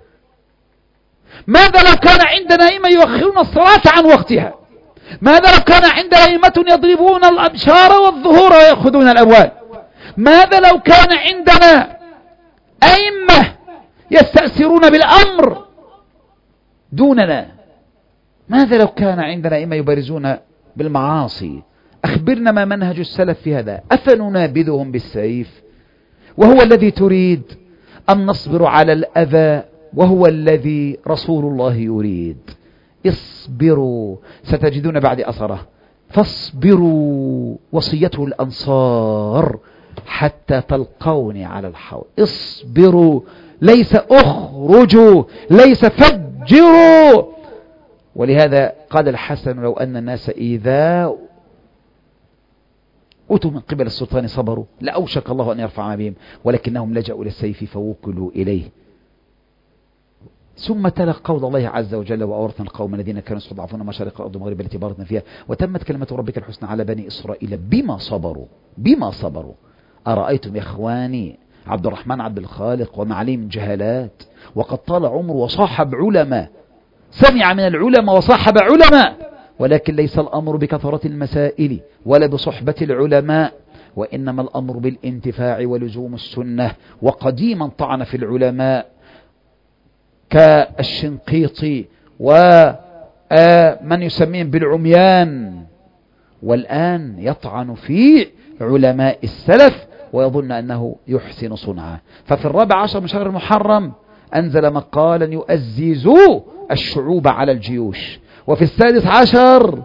ماذا لو كان عندنا أئمة يؤخرون الصلاة عن وقتها؟ ماذا لو كان عندنا أئمة يضربون الأبشار والظهور ويأخذون الأموال؟ ماذا لو كان عندنا أئمة يستأثرون بالأمر دوننا؟ ماذا لو كان عندنا أئمة يبارزون بالمعاصي؟ أخبرنا ما منهج السلف في هذا. أفننابذهم بالسيف وهو الذي تريد أن نصبر على الأذى وهو الذي رسول الله يريد؟ اصبروا ستجدون بعد أثره. فاصبروا وصيته الأنصار حتى تلقوني على الحوض. اصبروا ليس اخرجوا ليس فجروا. ولهذا قال الحسن لو أن الناس إذا أتوا من قبل السلطان صبروا لأوشك الله أن يرفع بهم، ولكنهم لجأوا للسيف فوكلوا إليه. ثم تلا قول الله عز وجل وأورثنا القوم الذين كانوا يستضعفون مشارق الأرض ومغربها التي باركنا فيها وتمت كلمة ربك الحسنى على بني إسرائيل بما صبروا بما صبروا. أرأيتم يا إخواني عبد الرحمن عبد الخالق ومعلي من جهالات وقد طال عمره وصاحب علماء، سمع من العلماء وصاحب علماء، ولكن ليس الأمر بكثرة المسائل ولا بصحبة العلماء، وإنما الأمر بالانتفاع ولزوم السنة. وقديما طعن في العلماء كالشنقيطي ومن يسميهم بالعميان، والآن يطعن في علماء السلف ويظن أنه يحسن صنعه. ففي الرابع عشر من شهر المحرم أنزل مقالا يؤزز الشعوب على الجيوش، وفي السادس عشر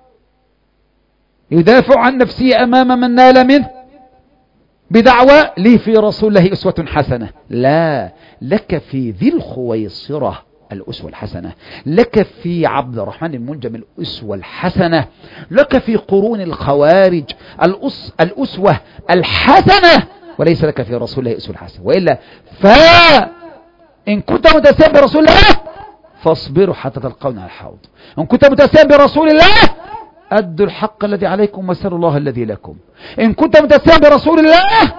يدافع عن نفسه أمام من نال منه بدعوى لي في رسول الله أسوة حسنة. لا، لك في ذي الخويصرة الأسوة الحسنة، لك في عبد الرحمن المنجم الأسوة الحسنة، لك في قرون الخوارج الأس الأسوة الحسنة، وليس لك في رسول الله أسوة الحسنة. وإلا فإن كنت متسيا برسول الله فاصبروا حتى تلقون على الحوض. إن كنت متسيا برسول الله أدوا الحق الذي عليكم وسلوا الله الذي لكم. إن كنت متسيا برسول الله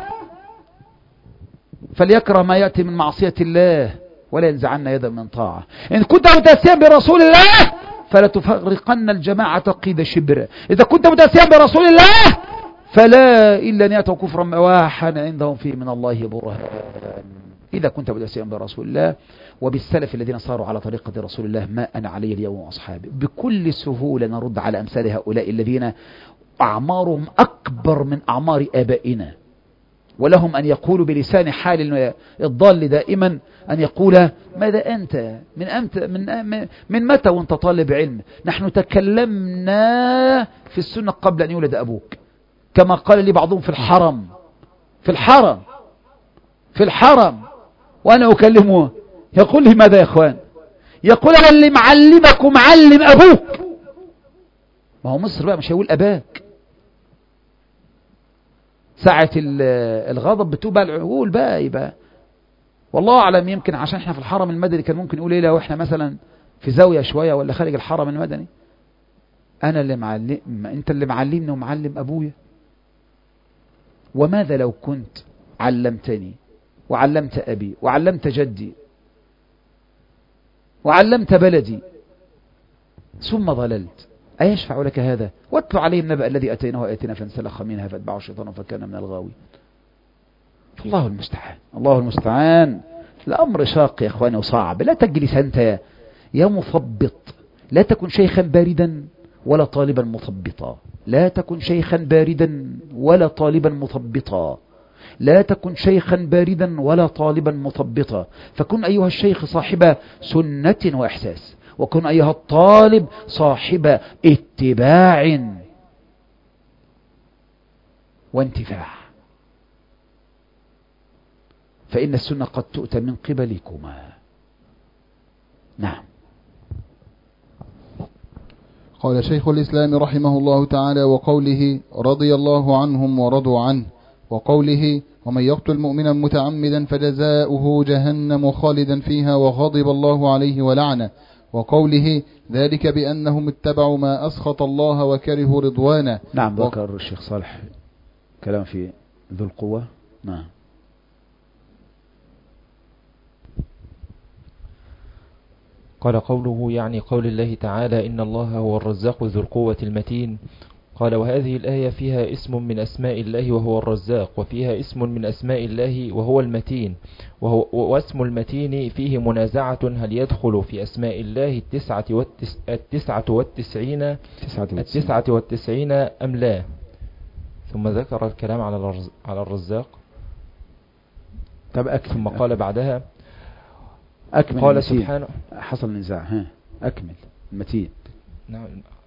فليكره ما يأتي من معصية الله ولا ينزعن يدا من طاعة. إن كنت متسيا برسول الله فلا تفرقن الجماعة قيد شبر. إذا كنت متسيا برسول الله فلا إلا أن يأتوا كفرا مواحا عندهم فيه من الله برهان. إذا كنت بدأسيا برسول الله وبالسلف الذين صاروا على طريقة رسول الله ما أنا عليه اليوم وأصحابي، بكل سهولة نرد على أمثال هؤلاء الذين أعمارهم أكبر من أعمار آبائنا، ولهم أن يقولوا بلسان حال الضال دائما أن يقول ماذا أنت من, أمت من, من متى وأنت طالب علم؟ نحن تكلمنا في السنة قبل أن يولد أبوك، كما قال لي بعضهم في الحرم في الحرم في الحرم وأنا أكلمه يقول لي ماذا يا أخوان؟ يقول أنا اللي معلمك ومعلم أبوك. ما هو مصر بقى مش هيقول أباك، ساعة الغضب بتوبة العقول بقى يبقى والله أعلم. يمكن عشان احنا في الحرم المدني كان ممكن يقول ايه لو احنا مثلا في زاوية شوية ولا خارج الحرم المدني، أنا اللي معلم أنت اللي معلمني ومعلم أبويا. وماذا لو كنت علمتني وعلمت أبي وعلمت جدي وعلمت بلدي ثم ضللت، أيشفع لك هذا؟ واتل عليهم نبأ الذي أتيناه آياتنا فانسلخ منها فاتبعه الشيطان فكان من الغاوين. الله المستعان الله المستعان. الأمر شاق يا إخواني وصعب. لا تجلس أنت يا, يا مثبط، لا تكن شيخا باردا ولا طالبا مثبطا، لا تكن شيخا باردا ولا طالبا مثبطا، لا تكن شيخا باردا ولا طالبا مثبطا، فكن أيها الشيخ صاحب سنة وإحساس، وكن أيها الطالب صاحب اتباع وانتفاع، فإن السنة قد تؤتى من قبلكما. نعم. قال شيخ الإسلام رحمه الله تعالى: وقوله رضي الله عنهم ورضوا عنه، وقوله ومن يقتل مؤمنا متعمدا فجزاؤه جهنم خالدا فيها وغضب الله عليه ولعنه، وقوله ذلك بأنهم اتبعوا ما أسخط الله وكرهوا رضوانه. نعم. ذكر الشيخ صالح كلام في ذو القوة. نعم. قال قوله يعني قول الله تعالى إن الله هو الرزاق ذو القوة المتين. قال وهذه الآية فيها اسم من أسماء الله وهو الرزاق، وفيها اسم من أسماء الله وهو المتين، وهو واسم المتين فيه منازعة هل يدخل في أسماء الله التسعة, والتس التسعة والتسعين التسعة والتسعين أم لا. ثم ذكر الكلام على على الرزاق. طب أكمل. ثم قال بعدها أكمل. قال المتين. سبحانه حصل نزاع. ها أكمل المتين. نعم.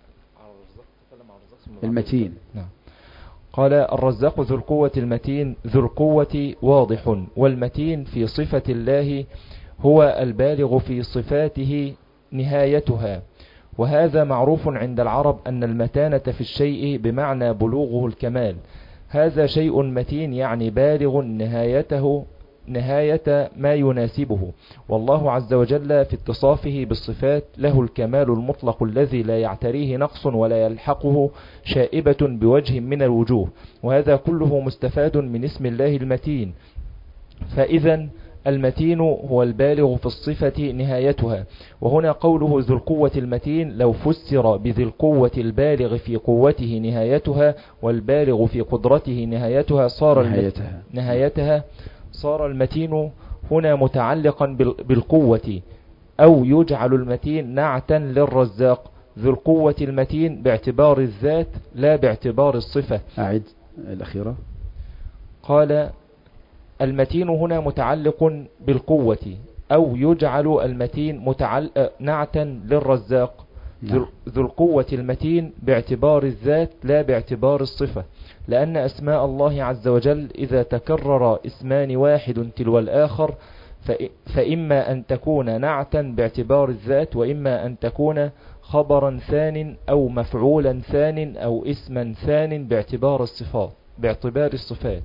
المتين. نعم. قال الرزاق ذو القوة المتين. ذو القوة واضح، والمتين في صفة الله هو البالغ في صفاته نهايتها، وهذا معروف عند العرب أن المتانة في الشيء بمعنى بلوغه الكمال. هذا شيء متين يعني بالغ نهايته نهاية ما يناسبه، والله عز وجل في اتصافه بالصفات له الكمال المطلق الذي لا يعتريه نقص ولا يلحقه شائبة بوجه من الوجوه، وهذا كله مستفاد من اسم الله المتين. فإذا المتين هو البالغ في الصفة نهايتها. وهنا قوله ذو القوة المتين لو فسر بذي القوة البالغ في قوته نهايتها والبالغ في قدرته نهايتها صار نهايتها, نهايتها صار المتين هنا متعلقا بالقوة، أو يجعل المتين نعتا للرزاق. ذو القوة المتين باعتبار الذات لا باعتبار الصفة. أعد الأخيرة. قال المتين هنا متعلق بالقوة، أو يجعل المتين متعلق نعتا للرزاق. نعم. ذو القوة المتين باعتبار الذات لا باعتبار الصفة، لأن أسماء الله عز وجل إذا تكرر اسمان واحد تلو الآخر فإما أن تكون نعتا باعتبار الذات، وإما أن تكون خبرا ثان أو مفعولا ثان أو اسما ثان باعتبار الصفات باعتبار الصفات.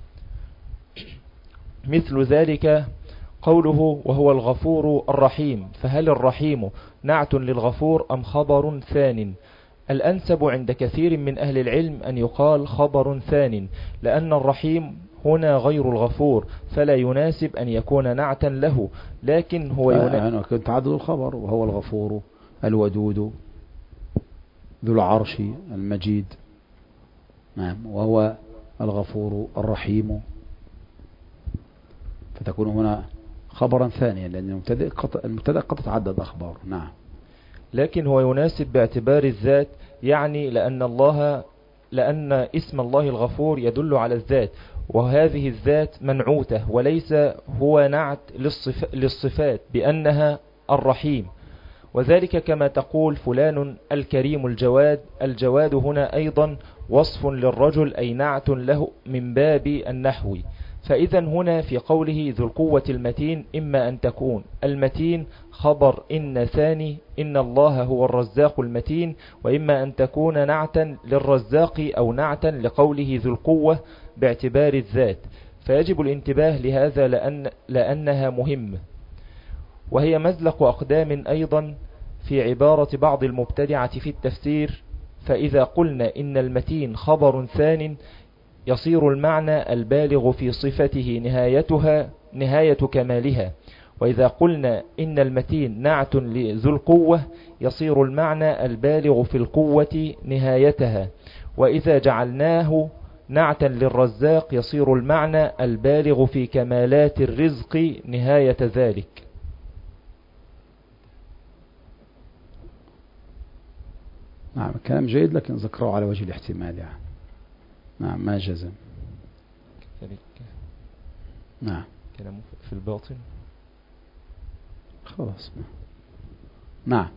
مثل ذلك قوله وهو الغفور الرحيم، فهل الرحيم نعت للغفور أم خبر ثان؟ الأنسب عند كثير من أهل العلم أن يقال خبر ثان، لأن الرحيم هنا غير الغفور فلا يناسب أن يكون نعتا له، لكن هو يناسب. أنا كنت عدد الخبر وهو الغفور الودود ذو العرش المجيد. نعم، وهو الغفور الرحيم، فتكون هنا خبرا ثانيا لأن المبتدأ قد المبتدأ قد تتعدد أخبار. نعم. لكن هو يناسب باعتبار الذات، يعني لأن الله لأن اسم الله الغفور يدل على الذات، وهذه الذات منعوتة وليس هو نعت للصف للصفات بأنها الرحيم، وذلك كما تقول فلان الكريم الجواد. الجواد هنا أيضا وصف للرجل أي نعت له من باب النحو. فإذا هنا في قوله ذو القوة المتين إما أن تكون المتين خبر إن ثاني إن الله هو الرزاق المتين، وإما أن تكون نعتا للرزاق أو نعتا لقوله ذو القوة باعتبار الذات. فيجب الانتباه لهذا لأن لأنها مهمة، وهي مزلق أقدام أيضا في عبارة بعض المبتدعة في التفسير. فإذا قلنا إن المتين خبر ثان يصير المعنى البالغ في صفته نهايتها نهاية كمالها، وإذا قلنا إن المتين نعت لذو القوة يصير المعنى البالغ في القوة نهايتها، وإذا جعلناه نعتا للرزاق يصير المعنى البالغ في كمالات الرزق نهاية ذلك. نعم، كلام جيد لكن ذكره على وجه الاحتمال يعني. نعم، ما جزم. نعم، كلامه في الباطن خلاص. نعم.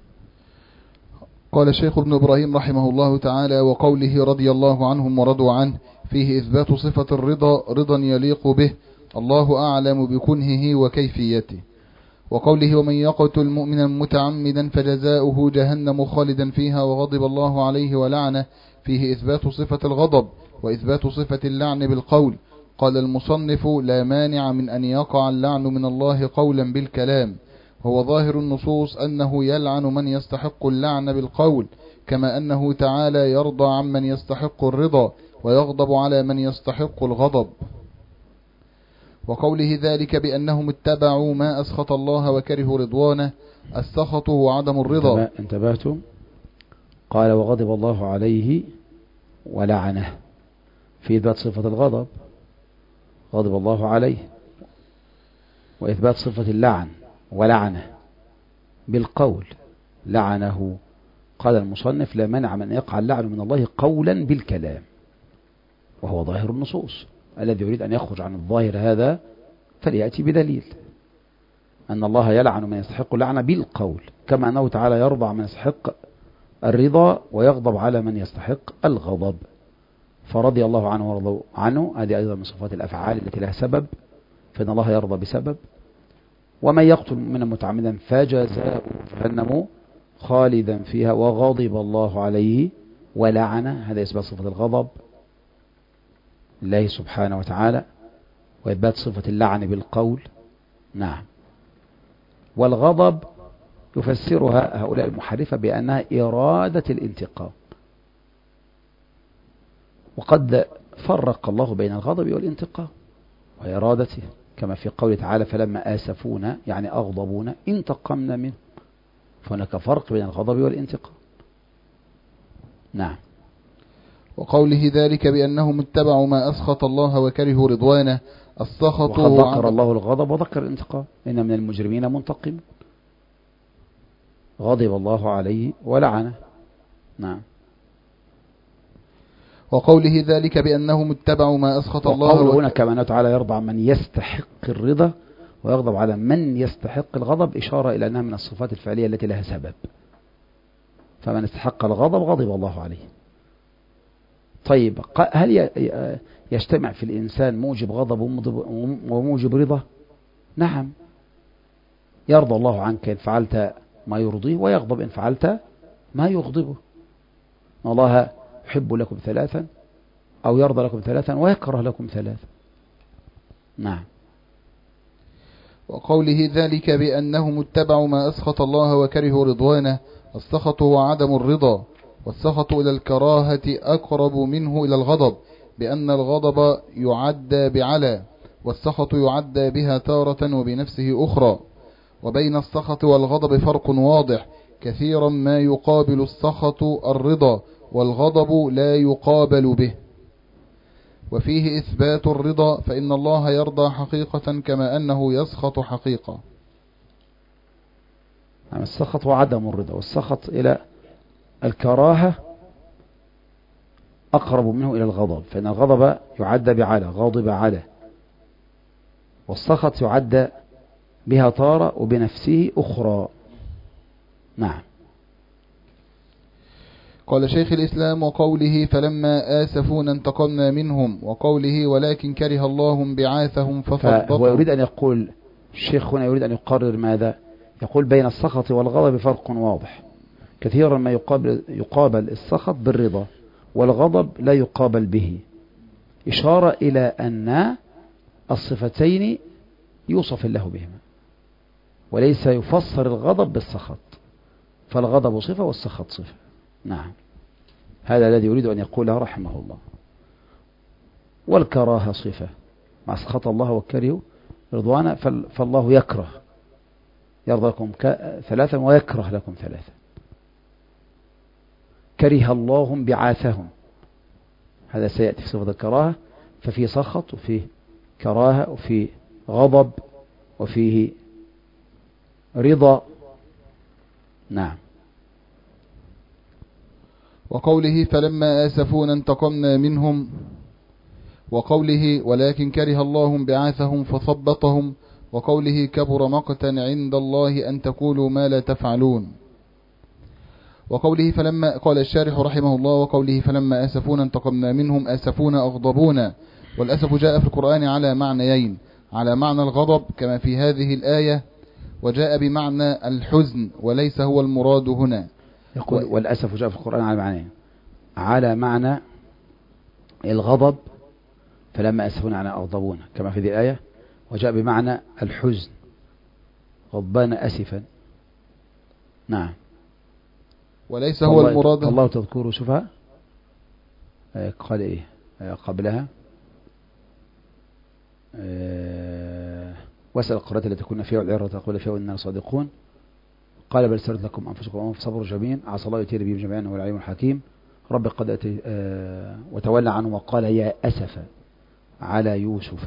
قال الشيخ ابن إبراهيم رحمه الله تعالى: وقوله رضي الله عنهم ورضوا عنه فيه إثبات صفة الرضا رضا يليق به، الله أعلم بكنهه وكيفيته. وقوله ومن يقتل مؤمنا متعمدا فجزاؤه جهنم خالدا فيها وغضب الله عليه ولعنه، فيه إثبات صفة الغضب وإثبات صفة اللعن بالقول. قال المصنف: لا مانع من أن يقع اللعن من الله قولا بالكلام، هو ظاهر النصوص أنه يلعن من يستحق اللعن بالقول، كما أنه تعالى يرضى عمن يستحق الرضا ويغضب على من يستحق الغضب. وقوله ذلك بأنهم اتبعوا ما أسخط الله وكرهوا رضوانه، السخط هو عدم الرضا. انتبهتم؟ قال وغضب الله عليه ولعنه، في إثبات صفة الغضب غضب الله عليه، وإثبات صفة اللعن ولعنه بالقول لعنه. قال المصنف: لا منع من يقع اللعن من الله قولا بالكلام، وهو ظاهر النصوص. الذي يريد أن يخرج عن الظاهر هذا فليأتي بدليل أن الله يلعن من يستحق اللعنة بالقول، كما أنه تعالى يرضى من يستحق الرضا ويغضب على من يستحق الغضب. فرضي الله عنه ورضوا عنه، هذه أيضا من صفات الأفعال التي لها سبب، فإن الله يرضى بسبب. ومن يقتل مؤمنا متعمدا فجزاؤه جهنم خالدا فيها وغضب الله عليه ولعنه، هذا إثبات صفة الغضب لله سبحانه وتعالى، وإثبات صفة اللعن بالقول. نعم. والغضب يفسرها هؤلاء المحرفة بأنها إرادة الانتقام، وقد فرق الله بين الغضب والانتقام وإرادته، كما في قوله تعالى: فلما آسفونا يعني أغضبونا انتقمنا منه، فهناك فرق بين الغضب والانتقام. نعم. وقوله ذلك بأنهم اتبعوا ما أسخط الله وكرهوا رضوانه، السخط وقد ذكر الله الغضب وذكر الانتقام: إن من المجرمين منتقم، غضب الله عليه ولعنه. نعم. وقوله ذلك بأنهم اتبعوا ما أسخط الله، وقوله هنا كما أنه تعالى يرضى من يستحق الرضا ويغضب على من يستحق الغضب، إشارة إلى أنها من الصفات الفعلية التي لها سبب، فمن استحق الغضب غضب الله عليه. طيب، هل يجتمع في الإنسان موجب غضب وموجب رضا؟ نعم، يرضى الله عنك إن فعلت ما يرضيه، ويغضب إن فعلت ما يغضبه. الله يحب لكم ثلاثا أو يرضى لكم ثلاثا ويكره لكم ثلاثا. نعم. وقوله ذلك بأنهم اتبعوا ما أسخط الله وكرهوا رضوانه، السخط هو عدم الرضا، والسخط إلى الكراهة أقرب منه إلى الغضب، بأن الغضب يعدى بعلى، والسخط يعدى بها تارة وبنفسه أخرى. وبين السخط والغضب فرق واضح، كثيرا ما يقابل السخط الرضا، والغضب لا يقابل به. وفيه إثبات الرضا، فإن الله يرضى حقيقة كما أنه يسخط حقيقة. يعني السخط وعدم الرضا، والسخط إلى الكراهة أقرب منه إلى الغضب، فإن الغضب يعد بعلى، غاضب على، والسخط يعد بها طارة وبنفسه أخرى. نعم. قال شيخ الإسلام: وقوله فلما آسفونا انتقمنا منهم، وقوله ولكن كره الله بعاثهم فثبطهم. فهو يريد أن يقول، الشيخ هنا يريد أن يقرر ماذا؟ يقول بين السخط والغضب فرق واضح. كثيرا ما يقابل, يقابل السخط بالرضا، والغضب لا يقابل به، إشارة إلى أن الصفتين يوصف الله بهما، وليس يفسر الغضب بالسخط، فالغضب صفة والسخط صفة. نعم، هذا الذي يريد أن يقوله رحمه الله. والكراهة صفة، مع سخط الله وكره رضوانا، فالله يكره، يرضى لكم ثلاثا ويكره لكم ثلاثا. كره الله بعاثهم، هذا سيأتي في صفة الكراهة، ففي سخط وفيه كراهة وفيه غضب وفيه رضا. نعم. وقوله فلما آسفونا انتقمنا منهم، وقوله ولكن كره الله بعاثهم فثبطهم، وقوله كبر مقتا عند الله أن تقولوا ما لا تفعلون. وقوله فلما، قال الشارح رحمه الله: وقوله فلما آسفونا انتقمنا منهم، آسفونا أغضبونا. والأسف جاء في القرآن على معنيين: على معنى الغضب كما في هذه الآية، وجاء بمعنى الحزن وليس هو المراد هنا. يقول والأسف جاء في القرآن على معنيين: على معنى الغضب فلما أسفونا على أغضبونا كما في هذه الآية، وجاء بمعنى الحزن غضبان أسفا. نعم. وليس هو المراد. الله تذكره، شوفها قال إيه قبلها: واسأل القرية التي كنا فيها والعيرة تقول فيها وإننا صادقون. قال بل سرت لكم أنفسكم وهم صبر جميل، عسى الله يتير بهم جميعا وهو العليم الحكيم. رب قد أتي آه وتولى عنه وقال يا أسف على يوسف.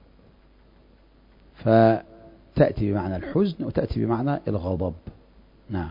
فتأتي بمعنى الحزن وتأتي بمعنى الغضب. نعم.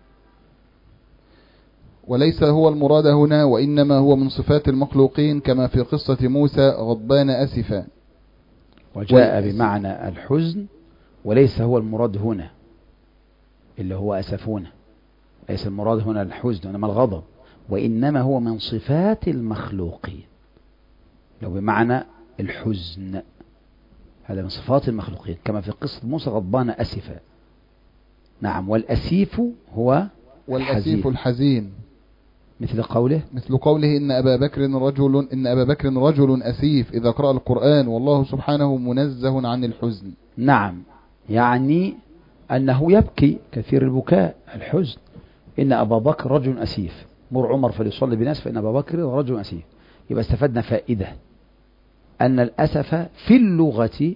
وليس هو المراد هنا، وإنما هو من صفات المخلوقين كما في قصة موسى غضبان أسفا. وجاء بمعنى الحزن وليس هو المراد هنا اللي هو أسفون، ليس المراد هنا الحزن إنما الغضب، وإنما هو من صفات المخلوقين، لو بمعنى الحزن، هذا من صفات المخلوقين كما في قصة موسى غضبان أسفا. نعم. والأسيف هو والأسيف الحزين، مثل قوله مثل قوله إن أبا بكر رجل إن أبا بكر رجل أسيف إذا قرأ القرآن والله سبحانه منزه عن الحزن. نعم، يعني أنه يبكي كثير البكاء، الحزن. إن أبا بكر رجل أسيف، مر عمر فليصلي بناس فإن أبا بكر رجل أسيف. يبقى استفدنا فائدة أن الأسف في اللغة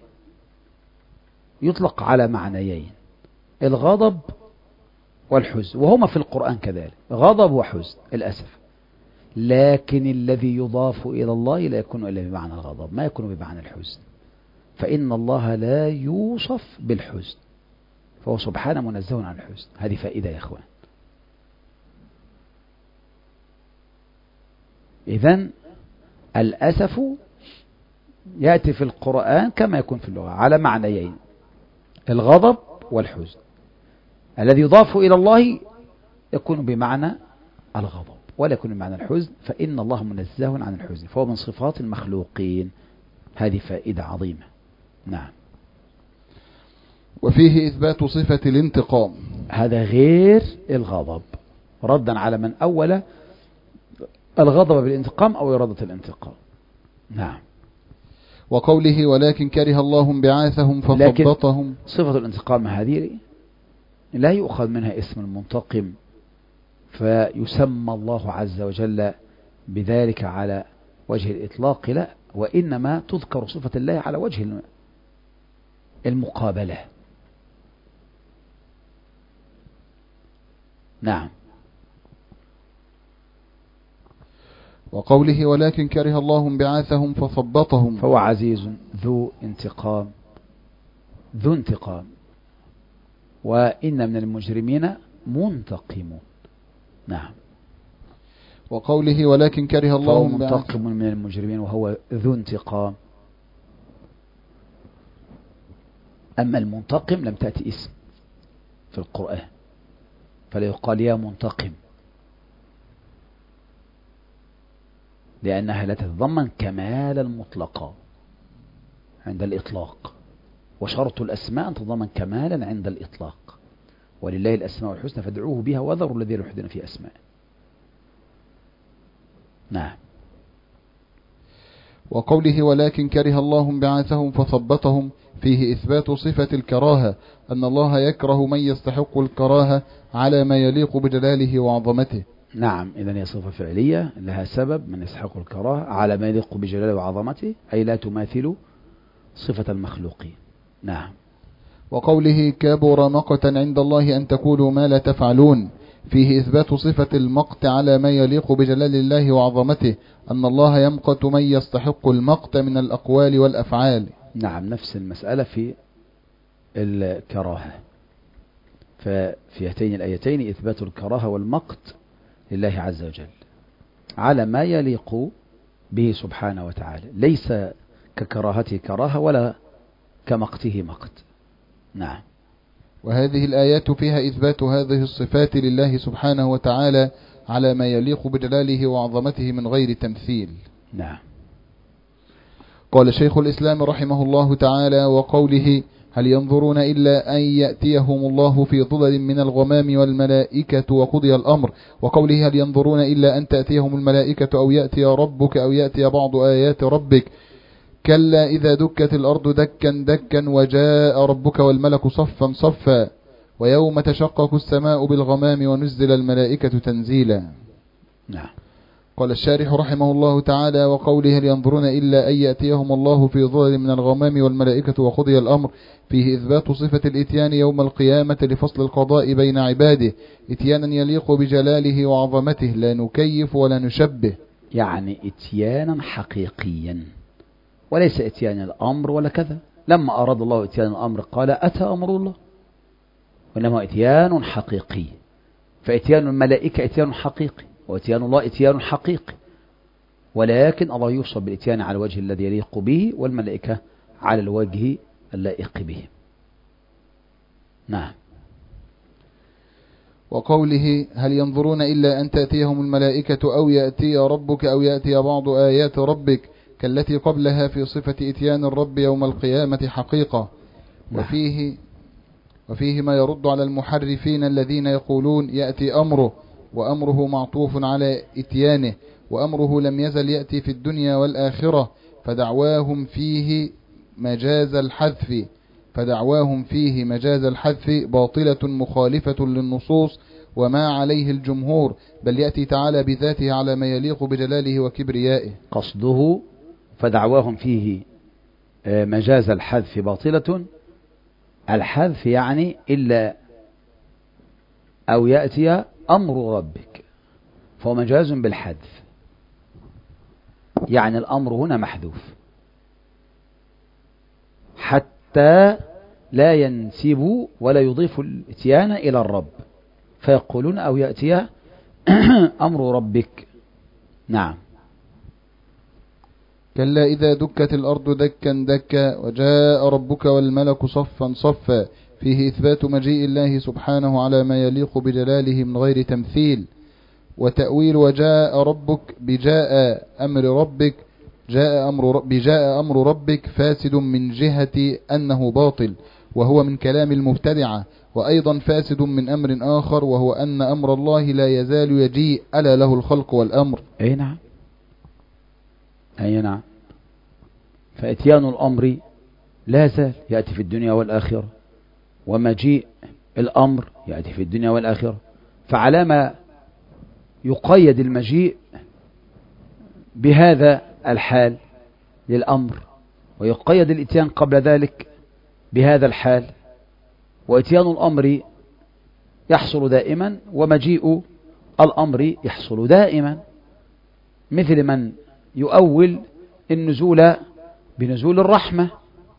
يطلق على معنيين: الغضب والحزن، وهما في القرآن كذلك، غضب وحزن الأسف. لكن الذي يضاف إلى الله لا يكون إلا بمعنى الغضب، ما يكون بمعنى الحزن، فإن الله لا يوصف بالحزن، فهو سبحانه منزه عن الحزن. هذه فائدة يا إخوان. إذن الأسف يأتي في القرآن كما يكون في اللغة على معنيين: الغضب والحزن. الذي يضاف إلى الله يكون بمعنى الغضب ولا يكون بمعنى الحزن، فإن الله منزه عن الحزن، فهو من صفات المخلوقين. هذه فائدة عظيمة. نعم. وفيه إثبات صفة الانتقام، هذا غير الغضب، ردا على من أول الغضب بالانتقام أو إرادة الانتقام. نعم. وقوله ولكن كره الله بعاثهم فثبطهم. صفة الانتقام هذه لا يؤخذ منها اسم المنتقم فيسمى الله عز وجل بذلك على وجه الإطلاق، لا، وإنما تذكر صفة الله على وجه المقابلة. نعم. وقوله ولكن كره الله انبعاثهم فثبطهم فهو عزيز ذو انتقام ذو انتقام، وإن من المجرمين منتقمون. نعم. وقوله ولكن كره الله فهو منتقم من المجرمين وهو ذو انتقام. أما المنتقم لم تأتي اسم في القرآن، فلا يقال يا منتقم، لأنها لا تتضمن كمال المطلقة عند الإطلاق، وشرط الأسماء أن تتضمن كمالا عند الإطلاق. ولله الأسماء الحسنى فادعوه بها وذروا الذين يلحدون في أسماء. نعم. وقوله ولكن كره الله انبعاثهم فثبطهم فيه إثبات صفة الكراهة، أن الله يكره من يستحق الكراهة على ما يليق بجلاله وعظمته. نعم، إذن هي صفة فعلية لها سبب، من يستحق الكراهة على ما يليق بجلاله وعظمته، أي لا تماثل صفة المخلوقين. نعم. وقوله كبر مقتا عند الله أن تقولوا ما لا تفعلون، فيه إثبات صفة المقت على ما يليق بجلال الله وعظمته، أن الله يمقت من يستحق المقت من الأقوال والأفعال. نعم، نفس المسألة في الكراهة، ففي هاتين الآيتين إثبات الكراهة والمقت لله عز وجل على ما يليق به سبحانه وتعالى، ليس ككراهته كراهة ولا كمقته مقت. نعم. وهذه الآيات فيها إثبات هذه الصفات لله سبحانه وتعالى على ما يليق بجلاله وعظمته من غير تمثيل. نعم. قال شيخ الإسلام رحمه الله تعالى وقوله هل ينظرون إلا أن يأتيهم الله في ظلل من الغمام والملائكة وقضي الأمر، وقوله هل ينظرون إلا أن تأتيهم الملائكة أو يأتي ربك أو يأتي بعض آيات ربك كلا إذا دكت الأرض دكا دكا وجاء ربك والملك صفا صفا ويوم تشقق السماء بالغمام ونزل الملائكة تنزيلا. نعم. قال الشارح رحمه الله تعالى وقوله هل ينظرون إلا أن يأتيهم الله في ظلل من الغمام والملائكة وقضي الأمر، فيه إثبات صفة الإتيان يوم القيامة لفصل القضاء بين عباده إتيانا يليق بجلاله وعظمته، لا نكيف ولا نشبه، يعني إتيانا حقيقيا وليس إتيان الأمر ولا كذا. لما أراد الله إتيان الأمر قال أتى أمر الله، وإنما إتيان حقيقي. فإتيان الملائكة إتيان حقيقي، وإتيان الله إتيان حقيقي، ولكن الله يوصف بالإتيان على الوجه الذي يليق به، والملائكة على الوجه اللائق به. نعم. وقوله هل ينظرون إلا أن تأتيهم الملائكة أو يأتي ربك أو يأتي بعض آيات ربك كالتي قبلها في صفة إتيان الرب يوم القيامة حقيقة. نعم. وفيه وفيه ما يرد على المحرفين الذين يقولون يأتي أمره، وأمره معطوف على إتيانه، وأمره لم يزل يأتي في الدنيا والآخرة، فدعواهم فيه مجاز الحذف فدعواهم فيه مجاز الحذف باطلة مخالفة للنصوص وما عليه الجمهور، بل يأتي تعالى بذاته على ما يليق بجلاله وكبريائه. قصده فدعواهم فيه مجاز الحذف باطلة، الحذف يعني إلا أو يأتي أمر ربك، فهو مجاز بالحذف، يعني الأمر هنا محذوف حتى لا ينسب ولا يضيف الاتيان إلى الرب، فيقولون أو يأتي أمر ربك. نعم. كلا إذا دكت الأرض دكا دكا وجاء ربك والملك صفا صفا، فيه إثبات مجيء الله سبحانه على ما يليق بجلاله من غير تمثيل. وتأويل وجاء ربك بجاء أمر ربك جاء أمر بجاء أمر ربك فاسد من جهة أنه باطل، وهو من كلام المبتدعة، وأيضا فاسد من أمر آخر، وهو أن أمر الله لا يزال يجيء ألا له الخلق والأمر. أي نعم. أي نعم. فإتيان الأمر لا زال يأتي في الدنيا والآخرة، ومجيء الأمر يأتي في الدنيا والآخرة، فعلى ما يقيد المجيء بهذا الحال للأمر، ويقيد الإتيان قبل ذلك بهذا الحال، وإتيان الأمر يحصل دائما ومجيء الأمر يحصل دائما، مثل من يؤول النزول بنزول الرحمة،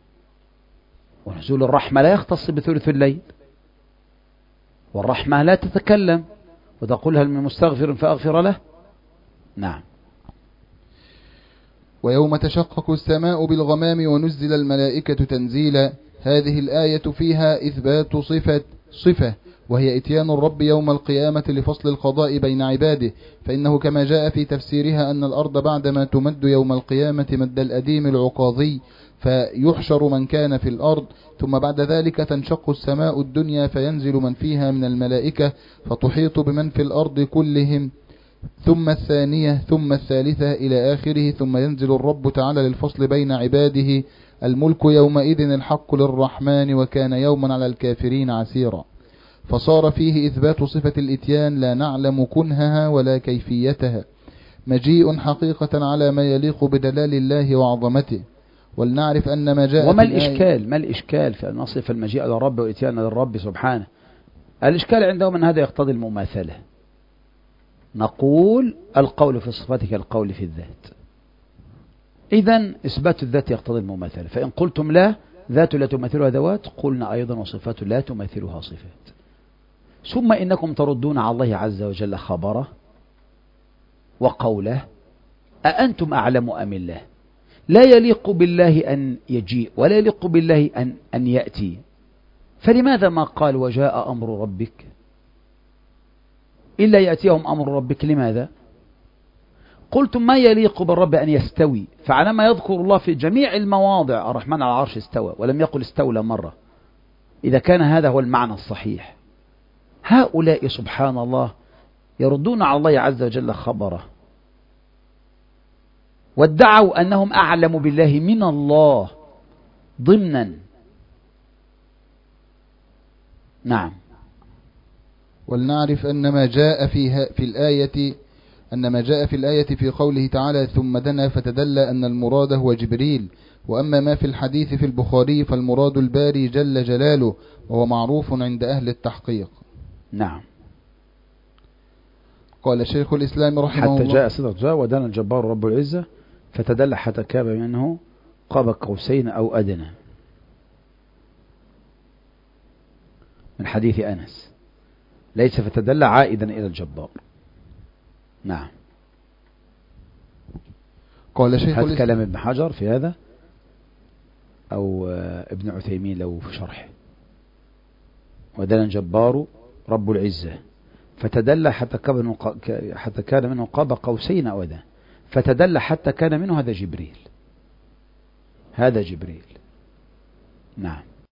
ونزول الرحمة لا يختص بثلث الليل، والرحمة لا تتكلم وتقول هل من مستغفر فأغفر له. نعم. ويوم تشقق السماء بالغمام ونزل الملائكة تنزيلا. هذه الآية فيها إثبات صفة صفة وهي إتيان الرب يوم القيامة لفصل القضاء بين عباده، فإنه كما جاء في تفسيرها أن الأرض بعدما تمد يوم القيامة مد الأديم العقاظي فيحشر من كان في الأرض، ثم بعد ذلك تنشق السماء الدنيا فينزل من فيها من الملائكة فتحيط بمن في الأرض كلهم، ثم الثانية ثم الثالثة إلى آخره، ثم ينزل الرب تعالى للفصل بين عباده. الملك يومئذ الحق للرحمن وكان يوما على الكافرين عسيرا. فصار فيه إثبات صفة الإتيان لا نعلم كنهها ولا كيفيتها، مجيء حقيقة على ما يليق بدلال الله وعظمته. ولنعرف أن ما جاء وما في الإشكال ما الإشكال في أن نصف المجيء للرب والإتيان للرب سبحانه؟ الإشكال عندهم أن هذا يقتضي المماثلة. نقول القول في صفاتك القول في الذات، إذن إثبات الذات يقتضي المماثلة. فإن قلتم لا، ذات لا تماثلها ذوات، قلنا أيضا وصفات لا تماثلها صفات. ثم إنكم تردون على الله عز وجل خبره وقوله أأنتم أعلم أم الله. لا يليق بالله أن يجيء ولا يليق بالله أن, أن يأتي، فلماذا ما قال وجاء أمر ربك إلا يأتيهم أمر ربك؟ لماذا؟ قلتم ما يليق بالرب أن يستوي، فعلما يذكر الله في جميع المواضع الرحمن على العرش استوى ولم يقل استولى مرة، إذا كان هذا هو المعنى الصحيح، هؤلاء سبحان الله يردون على الله عز وجل خبره وادعوا أنهم أعلم بالله من الله ضمنا. نعم. ولنعرف أن ما جاء فيها في الآية أن ما جاء في الآية في قوله تعالى ثم دنا فتدلى أن المراد هو جبريل، وأما ما في الحديث في البخاري فالمراد الباري جل جلاله، وهو معروف عند أهل التحقيق. نعم. قال شيخ الإسلام رحمه حتى الله جاء صدق جاء ودنا الجبار رب العزة فتدلى حتى كاب منه قاب قوسين أو أدنى، من حديث أنس، ليس فتدلى عائدا إلى الجبار. نعم. قال شيخ هذا كلام ابن حجر في هذا أو ابن عثيمين لو في شرحه. ودنا الجبار رب العزة فتدلى حتى كان حتى كان منه قاب قوسين أو أدنى، فتدلى حتى كان منه، هذا جبريل، هذا جبريل. نعم.